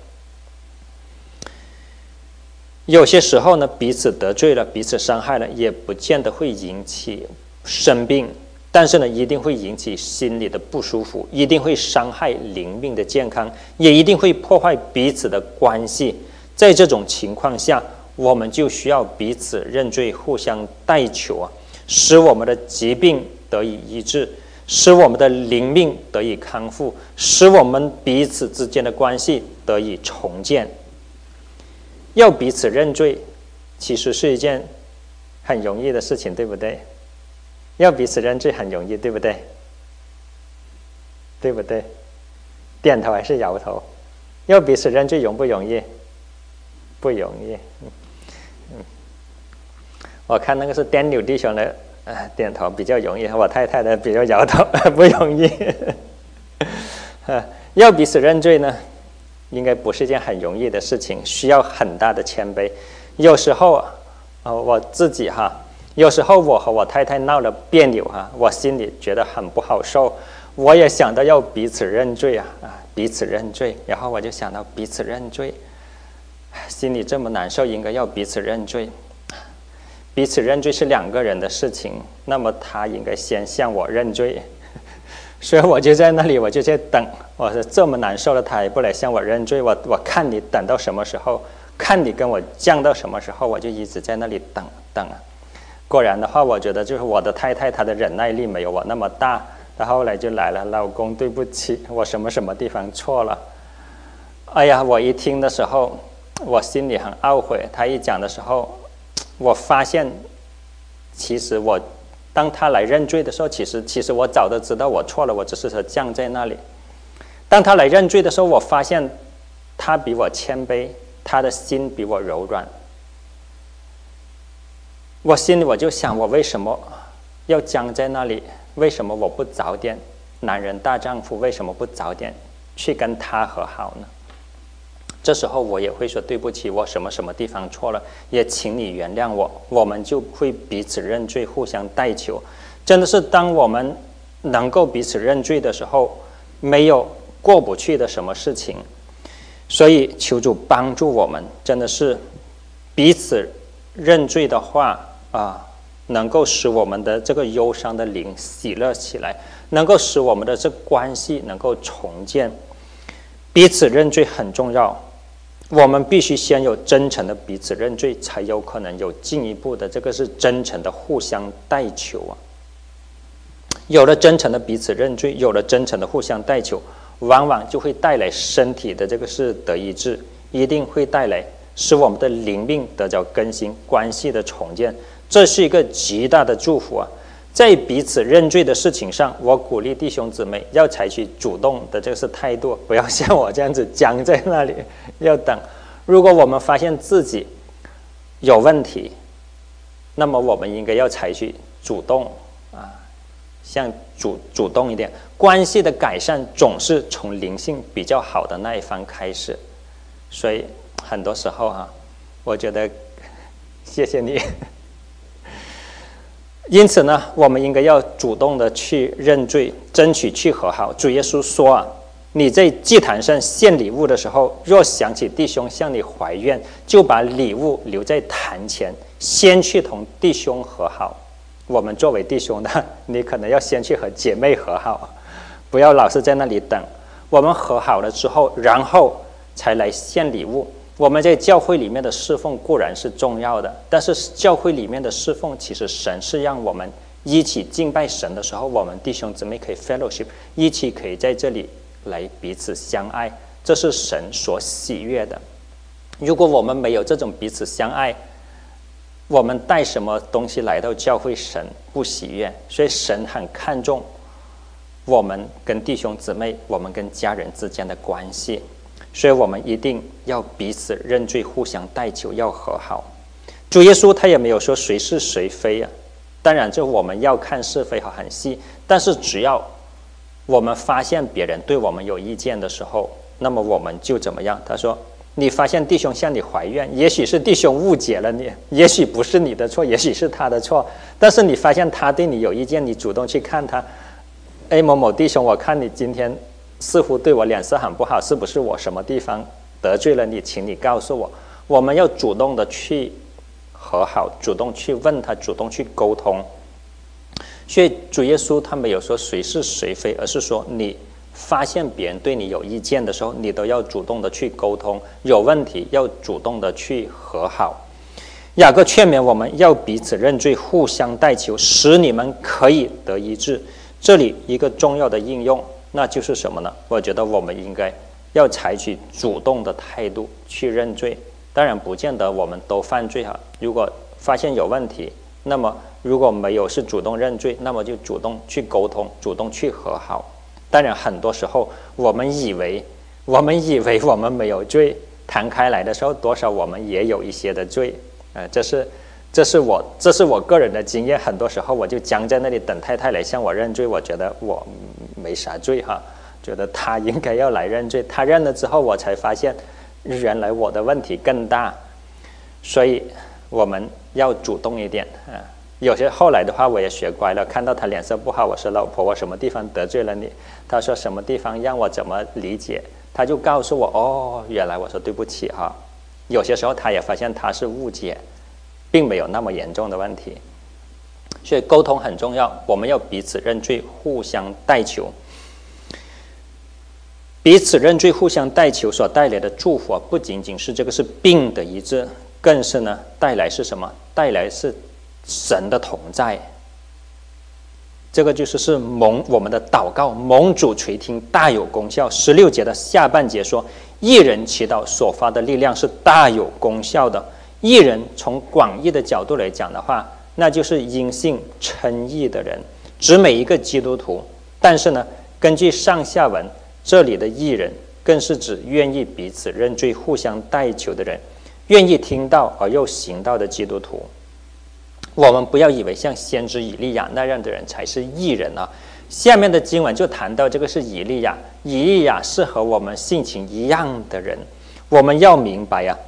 有些时候呢，彼此得罪了，彼此伤害了，也不见得会引起生病，但是呢，一定会引起心里的不舒服，一定会伤害灵命的健康，也一定会破坏彼此的关系。在这种情况下，我们就需要彼此认罪，互相代求啊，使我们的疾病得以医治，使我们的灵命得以康复，使我们彼此之间的关系得以重建。要彼此认罪，其实是一件很容易的事情，对不对？要彼此认罪很容易，对不对？对不对？点头还是摇头？要彼此认罪容不容易？不容易。嗯嗯，我看那个是颠扭弟兄的呃点头比较容易，我太太的比较摇头不容易。要彼此认罪呢，应该不是一件很容易的事情，需要很大的谦卑。有时候啊、呃，我自己哈，有时候我和我太太闹了别扭哈，我心里觉得很不好受， 我也想到要彼此认罪啊啊，彼此认罪。然后我就想到彼此认罪，心里这么难受，应该要彼此认罪。彼此认罪是两个人的事情，那么他应该先向我认罪。所以我就在那里，我就在等。我说这么难受了，他也不来向我认罪，我我看你等到什么时候，看你跟我犟到什么时候，我就一直在那里等等啊。果然的话，我觉得就是我的太太她的忍耐力没有我那么大。然后后来就来了，老公对不起，我什么什么地方错了。哎呀，我一听的时候，我心里很懊悔。他一讲的时候，我发现其实我。当他来认罪的时候，其实其实我早就知道我错了，我只是说犟在那里。当他来认罪的时候，我发现他比我谦卑，他的心比我柔软。我心里我就想，我为什么要僵在那里？为什么我不早点？男人大丈夫为什么不早点去跟他和好呢？这时候我也会说对不起，我什么什么地方错了，也请你原谅我。我们就会彼此认罪，互相代求。真的是当我们能够彼此认罪的时候，没有过不去的什么事情。所以求主帮助我们，真的是彼此认罪的话啊，能够使我们的这个忧伤的灵喜乐起来，能够使我们的这关系能够重建。彼此认罪很重要。我们必须先有真诚的彼此认罪，才有可能有进一步的这个是真诚的互相代求啊。有了真诚的彼此认罪，有了真诚的互相代求，往往就会带来身体的这个是得医治，一定会带来使我们的灵命得着更新，关系的重建。这是一个极大的祝福啊！在彼此认罪的事情上，我鼓励弟兄姊妹要采取主动的这个是态度，不要像我这样子僵在那里要等。如果我们发现自己有问题，那么我们应该要采取主动啊，像主主动一点。关系的改善总是从灵性比较好的那一方开始，所以很多时候哈、啊，我觉得谢谢你。因此呢，我们应该要主动的去认罪，争取去和好。主耶稣说啊，你在祭坛上献礼物的时候，若想起弟兄向你怀怨，就把礼物留在坛前，先去同弟兄和好。我们作为弟兄的，你可能要先去和姐妹和好，不要老是在那里等。我们和好了之后，然后才来献礼物。我们在教会里面的侍奉固然是重要的，但是教会里面的侍奉，其实神是让我们一起敬拜神的时候，我们弟兄姊妹可以 fellowship， 一起可以在这里来彼此相爱，这是神所喜悦的。如果我们没有这种彼此相爱，我们带什么东西来到教会，神不喜悦。所以神很看重我们跟弟兄姊妹，我们跟家人之间的关系。所以我们一定要彼此认罪，互相代求，要和好。主耶稣他也没有说谁是谁非啊，当然这我们要看是非很细，但是只要我们发现别人对我们有意见的时候，那么我们就怎么样？他说你发现弟兄向你怀怨，也许是弟兄误解了你，也许不是你的错，也许是他的错，但是你发现他对你有意见，你主动去看他，哎，某某弟兄，我看你今天似乎对我脸色很不好，是不是我什么地方得罪了你？请你告诉我。我们要主动的去和好，主动去问他，主动去沟通。所以主耶稣他没有说谁是谁非，而是说你发现别人对你有意见的时候，你都要主动的去沟通，有问题要主动的去和好。雅各劝勉我们要彼此认罪，互相代求，使你们可以得医治。这里一个重要的应用，那就是什么呢？我觉得我们应该要采取主动的态度去认罪。当然不见得我们都犯罪哈，如果发现有问题，那么如果没有是主动认罪，那么就主动去沟通，主动去和好。当然很多时候我们以为我们以为我们没有罪，谈开来的时候多少我们也有一些的罪，呃，这是这是我这是我个人的经验。很多时候我就僵在那里等太太来向我认罪，我觉得我没啥罪哈，觉得他应该要来认罪，他认了之后我才发现原来我的问题更大。所以我们要主动一点啊， 有些后来的话，我也学乖了，看到他脸色不好，我说老婆，我什么地方得罪了你？他说什么地方让我怎么理解？他就告诉我，哦，原来我说对不起哈。有些时候他也发现他是误解，并没有那么严重的问题。所以沟通很重要，我们要彼此认罪，互相代求。彼此认罪，互相代求所带来的祝福，不仅仅是这个是病的医治，更是呢带来是什么？带来是神的同在。这个就是是蒙我们的祷告蒙主垂听，大有功效。十六节的下半节说，一人祈祷所发的力量是大有功效的。一人从广义的角度来讲的话，那就是因信称义的人，指每一个基督徒。但是呢，根据上下文，这里的义人更是指愿意彼此认罪、互相代求的人，愿意听到而又行道的基督徒。我们不要以为像先知以利亚那样的人才是义人啊。下面的经文就谈到这个是以利亚，以利亚是和我们性情一样的人。我们要明白啊，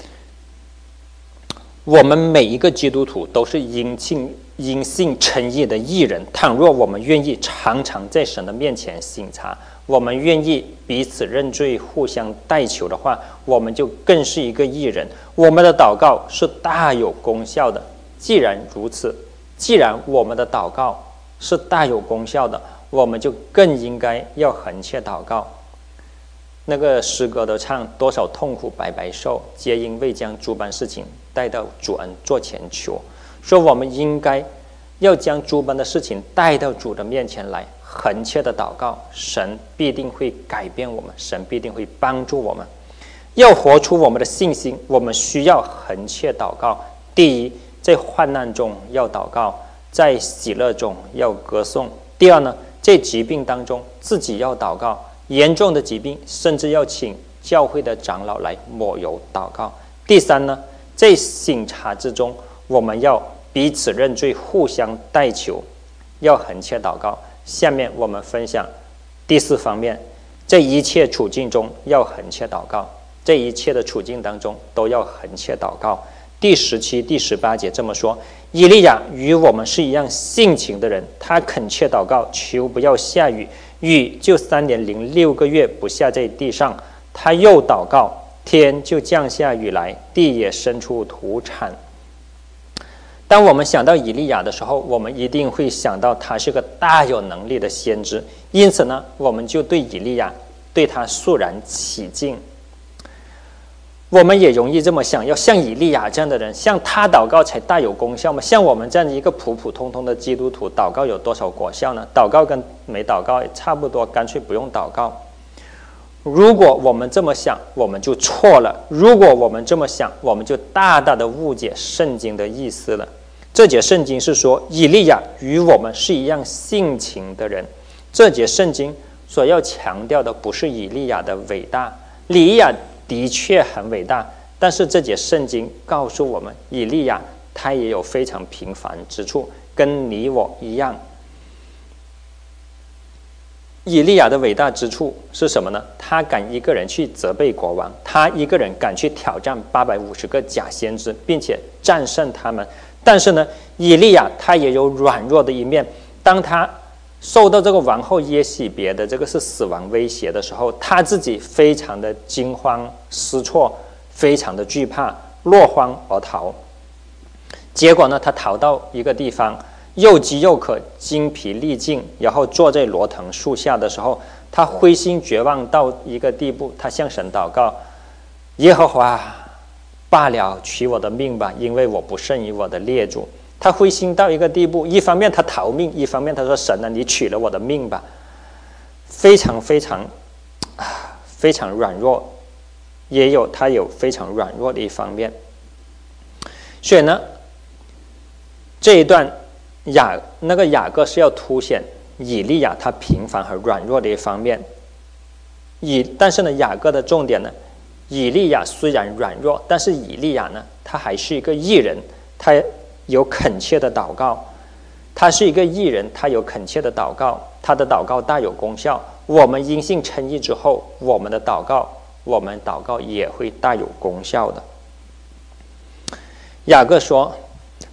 我们每一个基督徒都是因信因信称义的义人。倘若我们愿意常常在神的面前省察，我们愿意彼此认罪、互相代求的话，我们就更是一个义人。我们的祷告是大有功效的。既然如此，既然我们的祷告是大有功效的，我们就更应该要恒切祷告。那个诗歌都唱，多少痛苦白白受，皆因未将诸般事情带到主恩座前求。说我们应该要将诸般的事情带到主的面前来，恒切的祷告，神必定会改变我们，神必定会帮助我们。要活出我们的信心，我们需要恒切祷告。第一，在患难中要祷告，在喜乐中要歌颂。第二呢，在疾病当中自己要祷告，严重的疾病甚至要请教会的长老来抹油祷告。第三呢，在省察之中，我们要彼此认罪，互相代求，要恒切祷告。下面我们分享第四方面，在一切处境中要恒切祷告，在一切的处境当中都要恒切祷告。第十七、第十八节这么说：以利亚与我们是一样性情的人，他恳切祷告，求不要下雨，雨就三年零六个月不下在地上。他又祷告，天就降下雨来，地也生出土产。当我们想到以利亚的时候，我们一定会想到他是个大有能力的先知，因此呢，我们就对以利亚对他肃然起敬。我们也容易这么想，要像以利亚这样的人，像他祷告才大有功效吗？像我们这样的一个普普通通的基督徒，祷告有多少果效呢？祷告跟没祷告也差不多，干脆不用祷告。如果我们这么想，我们就错了；如果我们这么想，我们就大大的误解圣经的意思了。这节圣经是说，以利亚与我们是一样性情的人。这节圣经所要强调的不是以利亚的伟大，以利亚的确很伟大，但是这节圣经告诉我们，以利亚他也有非常平凡之处，跟你我一样。以利亚的伟大之处是什么呢？他敢一个人去责备国王，他一个人敢去挑战八百五十个假先知，并且战胜他们。但是呢，以利亚他也有软弱的一面。当他受到这个王后耶洗别的这个是死亡威胁的时候，他自己非常的惊慌失措，非常的惧怕，落荒而逃。结果呢，他逃到一个地方，又饥又渴，精疲力尽，然后坐在罗藤树下的时候，他灰心绝望到一个地步，他向神祷告：耶和华，罢了，取我的命吧，因为我不胜于我的列祖。他灰心到一个地步，一方面他逃命，一方面他说：神啊，你取了我的命吧。非常非常非常软弱，也有他有非常软弱的一方面。所以呢，这一段雅那个雅各是要凸显以利亚他平凡和软弱的一方面。以但是呢，雅各的重点呢，以利亚虽然软弱，但是以利亚呢，他还是一个义人，他有恳切的祷告。他是一个义人，他有恳切的祷告，他的祷告大有功效。我们因信称义之后，我们的祷告，我们祷告也会大有功效的。雅各说：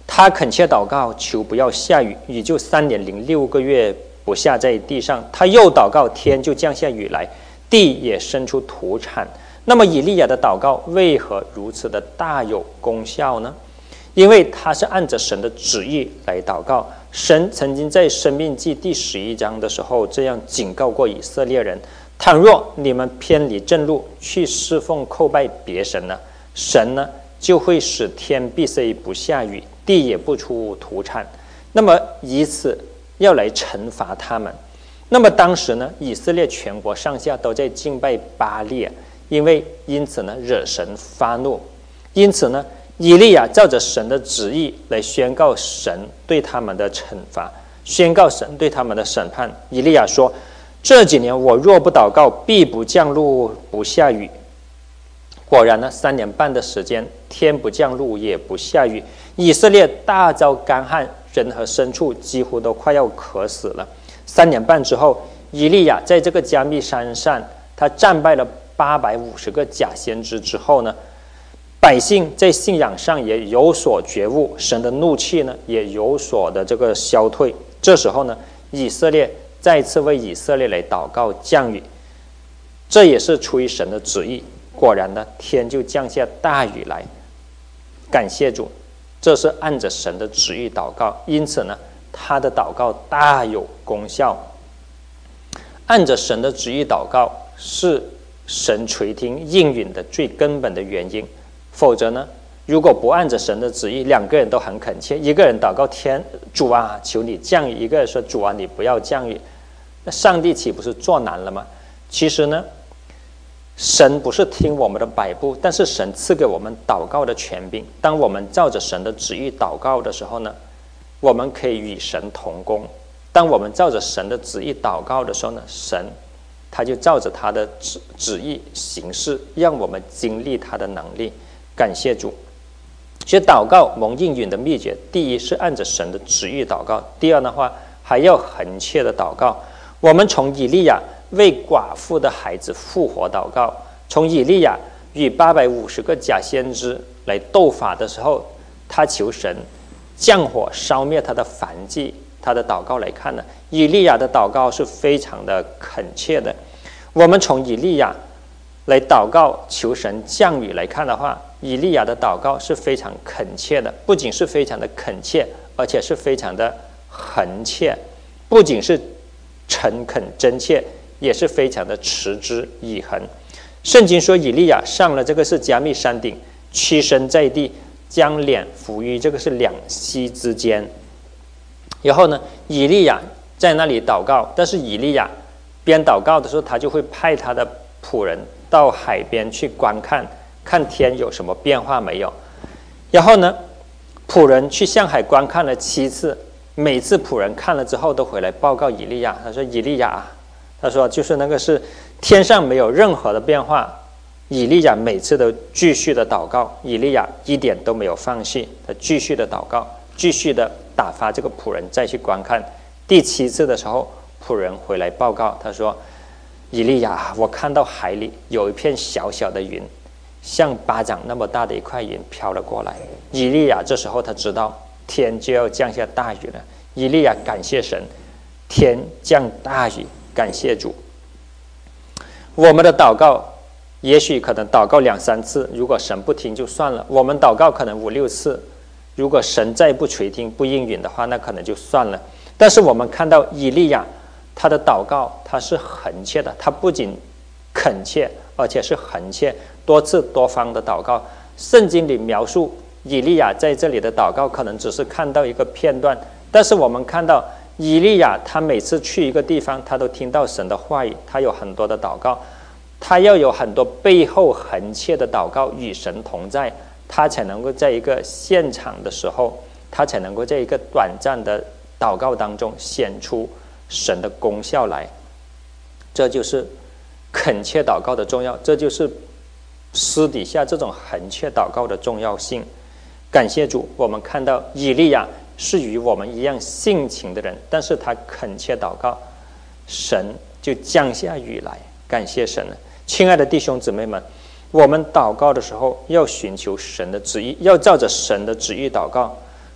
他恳切祷告，求不要下雨，雨就三年零六个月不下在地上。他又祷告，天就降下雨来，地也生出土产。那么以利亚的祷告为何如此的大有功效呢？因为他是按着神的旨意来祷告。神曾经在申命记第十一章的时候这样警告过以色列人：倘若你们偏离正路，去侍奉叩拜别神呢，神呢就会使天闭塞不下雨，地也不出土产，那么以此要来惩罚他们。那么当时呢，以色列全国上下都在敬拜巴力，因为因此呢惹神发怒。因此呢，以利亚照着神的旨意来宣告神对他们的惩罚，宣告神对他们的审判。以利亚说：这几年我若不祷告，必不降露不下雨。果然呢，三年半的时间，天不降露也不下雨，以色列大遭干旱，人和牲畜几乎都快要渴死了。三年半之后，以利亚在这个加密山上，他战败了八百五十个假先知之后呢，百姓在信仰上也有所觉悟，神的怒气呢也有所的这个消退。这时候呢，以色列再次为以色列来祷告降雨，这也是出于神的旨意。果然呢，天就降下大雨来。感谢主，这是按着神的旨意祷告，因此呢，他的祷告大有功效。按着神的旨意祷告是神垂听应允的最根本的原因。否则呢，如果不按着神的旨意，两个人都很恳切，一个人祷告天主啊求你降雨，一个人说主啊你不要降雨，那上帝岂不是作难了吗？其实呢，神不是听我们的摆布，但是神赐给我们祷告的权柄。当我们照着神的旨意祷告的时候呢，我们可以与神同工。当我们照着神的旨意祷告的时候呢，神他就照着他的 旨, 旨意行事，让我们经历他的能力。感谢主。所以祷告蒙应允的秘诀，第一是按着神的旨意祷告，第二的话还要恒切的祷告。我们从以利亚为寡妇的孩子复活祷告，从以利亚与八百五十个假先知来斗法的时候，他求神降火烧灭他的燔祭，他的祷告来看呢，以利亚的祷告是非常的恳切的。我们从以利亚来祷告求神降雨来看的话，以利亚的祷告是非常恳切的，不仅是非常的恳切，而且是非常的恒切，不仅是诚恳真切，也是非常的持之以恒。圣经说以利亚上了这个是加密山顶，屈身在地，将脸伏于这个是两膝之间。然后呢，以利亚在那里祷告，但是以利亚边祷告的时候，他就会派他的仆人到海边去观看，看天有什么变化没有。然后呢，仆人去向海观看了七次，每次仆人看了之后都回来报告以利亚，他说以利亚，他说就是那个是天上没有任何的变化。以利亚每次都继续的祷告，以利亚一点都没有放弃，他继续的祷告，继续的打发这个仆人再去观看。第七次的时候，仆人回来报告，他说以利亚，我看到海里有一片小小的云，像巴掌那么大的一块云飘了过来。以利亚这时候他知道天就要降下大雨了。以利亚感谢神，天降大雨，感谢主。我们的祷告也许可能祷告两三次，如果神不听就算了；我们祷告可能五六次，如果神再不垂听不应允的话，那可能就算了。但是我们看到以利亚他的祷告他是恒切的，他不仅恳切，而且是恒切，多次多方的祷告。圣经里描述以利亚在这里的祷告可能只是看到一个片段，但是我们看到以利亚他每次去一个地方，他都听到神的话语，他有很多的祷告，他要有很多背后恒切的祷告与神同在，他才能够在一个现场的时候，他才能够在一个短暂的祷告当中显出神的功效来。这就是恳切祷告的重要，这就是私底下这种恒切祷告的重要性。感谢主，我们看到以利亚是与我们一样性情的人，但是他恳切祷告，神就降下雨来。感谢神了。亲爱的弟兄姊妹们，我们祷告的时候要寻求神的旨意，要照着神的旨意祷告。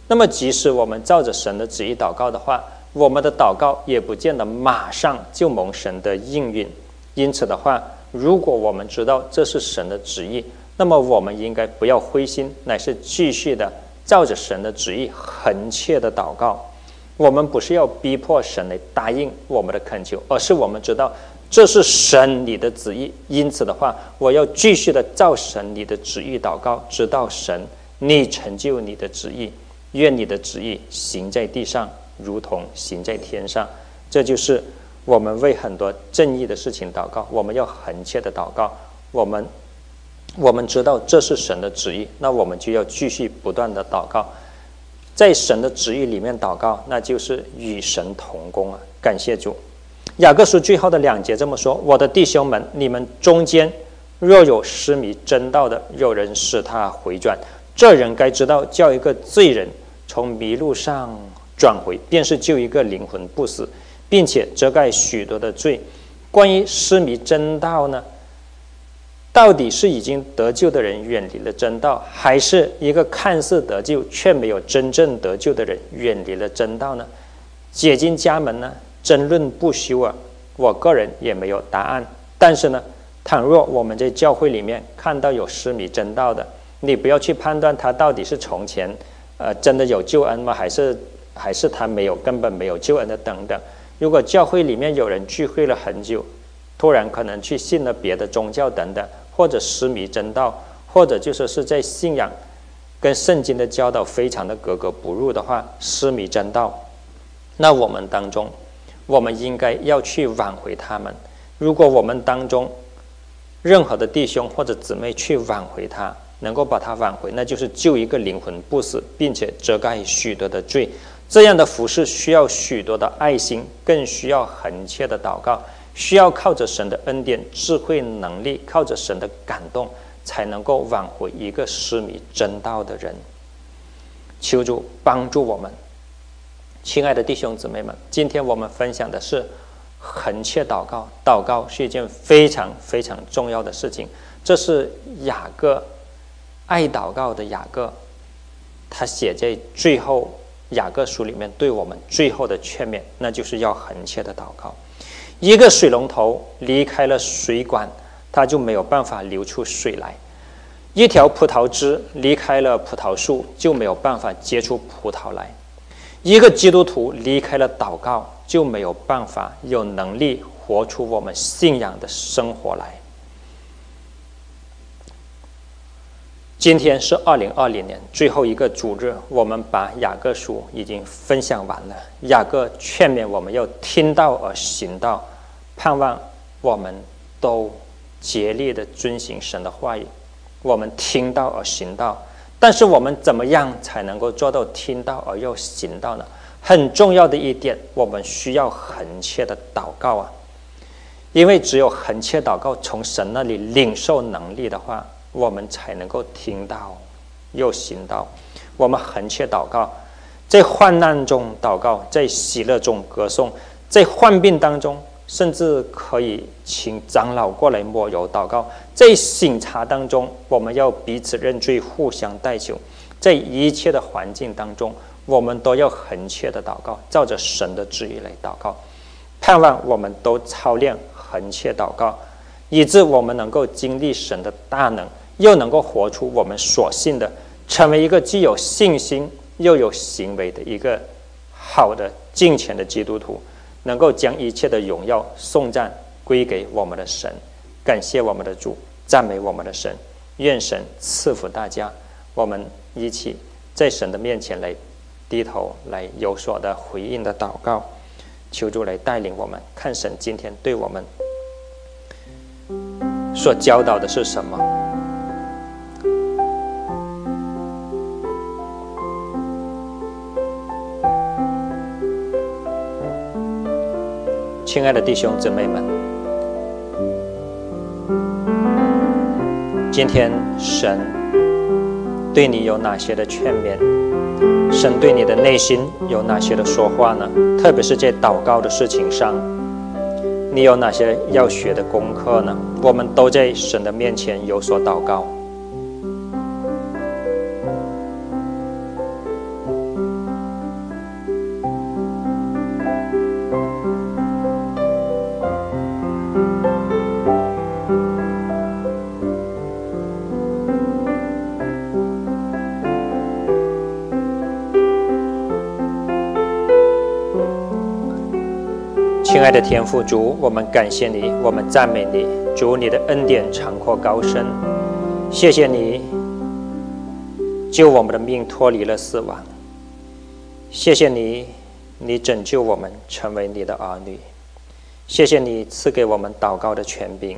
那么即使我们照着神的旨意祷告的话，我们的祷告也不见得马上就蒙神的应允。因此的话，如果我们知道这是神的旨意，那么我们应该不要灰心，乃是继续的照着神的旨意恳切的祷告。我们不是要逼迫神来答应我们的恳求，而是我们知道这是神你的旨意，因此的话，我要继续的照神你的旨意祷告，直到神你成就你的旨意。愿你的旨意行在地上，如同行在天上。这就是我们为很多正义的事情祷告，我们要恳切的祷告。我们我们知道这是神的旨意，那我们就要继续不断的祷告。在神的旨意里面祷告，那就是与神同工啊！感谢主。雅各书最后的两节这么说：我的弟兄们，你们中间若有失迷真道的，有人使他回转，这人该知道，叫一个罪人从迷路上转回，便是救一个灵魂不死，并且遮盖许多的罪。关于失迷真道呢，到底是已经得救的人远离了真道，还是一个看似得救却没有真正得救的人远离了真道呢？解经家们呢争论不休啊，我个人也没有答案。但是呢，倘若我们在教会里面看到有失迷真道的，你不要去判断他到底是从前呃真的有救恩吗？还是还是他没有，根本没有救恩的等等。如果教会里面有人聚会了很久，突然可能去信了别的宗教等等，或者失迷真道，或者就是是在信仰跟圣经的教导非常的格格不入的话，失迷真道，那我们当中我们应该要去挽回他们。如果我们当中任何的弟兄或者姊妹去挽回他，能够把他挽回，那就是救一个灵魂不死，并且遮盖许多的罪。这样的服事需要许多的爱心，更需要恳切的祷告，需要靠着神的恩典、智慧、能力，靠着神的感动，才能够挽回一个失迷真道的人。求主帮助我们。亲爱的弟兄姊妹们，今天我们分享的是恳切祷告。祷告是一件非常非常重要的事情，这是雅各，爱祷告的雅各，他写在最后雅各书里面对我们最后的劝勉，那就是要恳切的祷告。一个水龙头离开了水管，它就没有办法流出水来；一条葡萄枝离开了葡萄树，就没有办法结出葡萄来。一个基督徒离开了祷告，就没有办法有能力活出我们信仰的生活来。今天是二零二零年最后一个主日，我们把雅各书已经分享完了。雅各劝勉我们要听道而行道，盼望我们都竭力的遵行神的话语。我们听道而行道，但是我们怎么样才能够做到听道而又行道呢？很重要的一点，我们需要恳切的祷告啊！因为只有恳切祷告，从神那里领受能力的话，我们才能够听到又行道。我们恳切祷告，在患难中祷告，在喜乐中歌颂，在患病当中甚至可以请长老过来抹油祷告，在省察当中我们要彼此认罪，互相代求。在一切的环境当中，我们都要恳切的祷告，照着神的旨意来祷告。盼望我们都操练恳切祷告，以致我们能够经历神的大能，又能够活出我们所信的，成为一个既有信心又有行为的一个好的敬虔的基督徒，能够将一切的荣耀颂赞归给我们的神。感谢我们的主，赞美我们的神。愿神赐福大家，我们一起在神的面前来低头，来有所的回应的祷告，求主来带领我们，看神今天对我们所教导的是什么。亲爱的弟兄姊妹们，今天神对你有哪些的劝勉？神对你的内心有哪些的说话呢？特别是在祷告的事情上，你有哪些要学的功课呢？我们都在神的面前有所祷告。 亲爱的天父主，我们感谢你，我们赞美你。主，你的恩典长阔高深，谢谢你救我们的命脱离了死亡，谢谢你，你拯救我们成为你的儿女，谢谢你赐给我们祷告的权柄。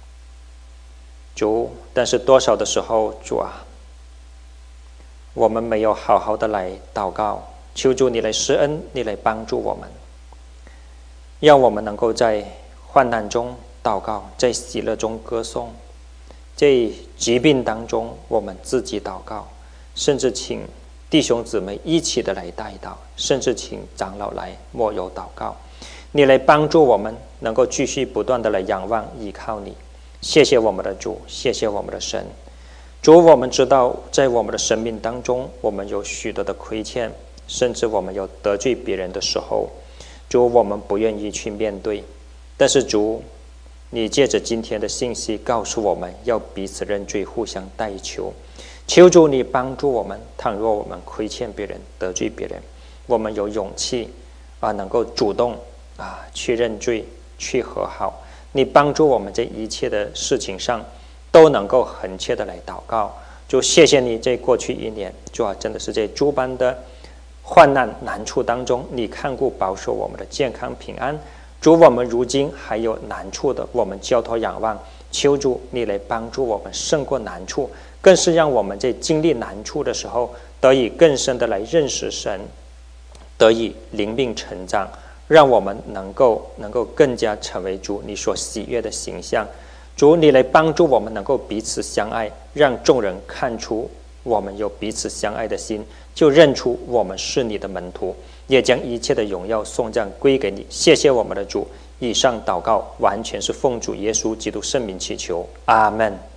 主，但是多少的时候，主啊，我们没有好好的来祷告，求主你来施恩，你来帮助我们，让我们能够在患难中祷告，在喜乐中歌颂，在疾病当中我们自己祷告，甚至请弟兄姊妹一起的来代祷，甚至请长老来默有祷告，你来帮助我们能够继续不断的来仰望依靠你。谢谢我们的主，谢谢我们的神。主，我们知道在我们的生命当中，我们有许多的亏欠，甚至我们有得罪别人的时候，主，我们不愿意去面对，但是主，你借着今天的信息告诉我们要彼此认罪，互相代求。求主你帮助我们，倘若我们亏欠别人，得罪别人，我们有勇气啊，能够主动啊去认罪，去和好。你帮助我们在一切的事情上都能够恳切的来祷告。主，谢谢你在过去一年，主啊，真的是在诸般的患难难处当中，你看顾保守我们的健康平安。主，我们如今还有难处的，我们交托仰望，求主你来帮助我们胜过难处，更是让我们在经历难处的时候得以更深的来认识神，得以灵命成长，让我们能够能够更加成为主你所喜悦的形象。主，你来帮助我们能够彼此相爱，让众人看出我们有彼此相爱的心，就认出我们是你的门徒，也将一切的荣耀颂赞归给你。谢谢我们的主。以上祷告完全是奉主耶稣基督圣名祈求，阿们。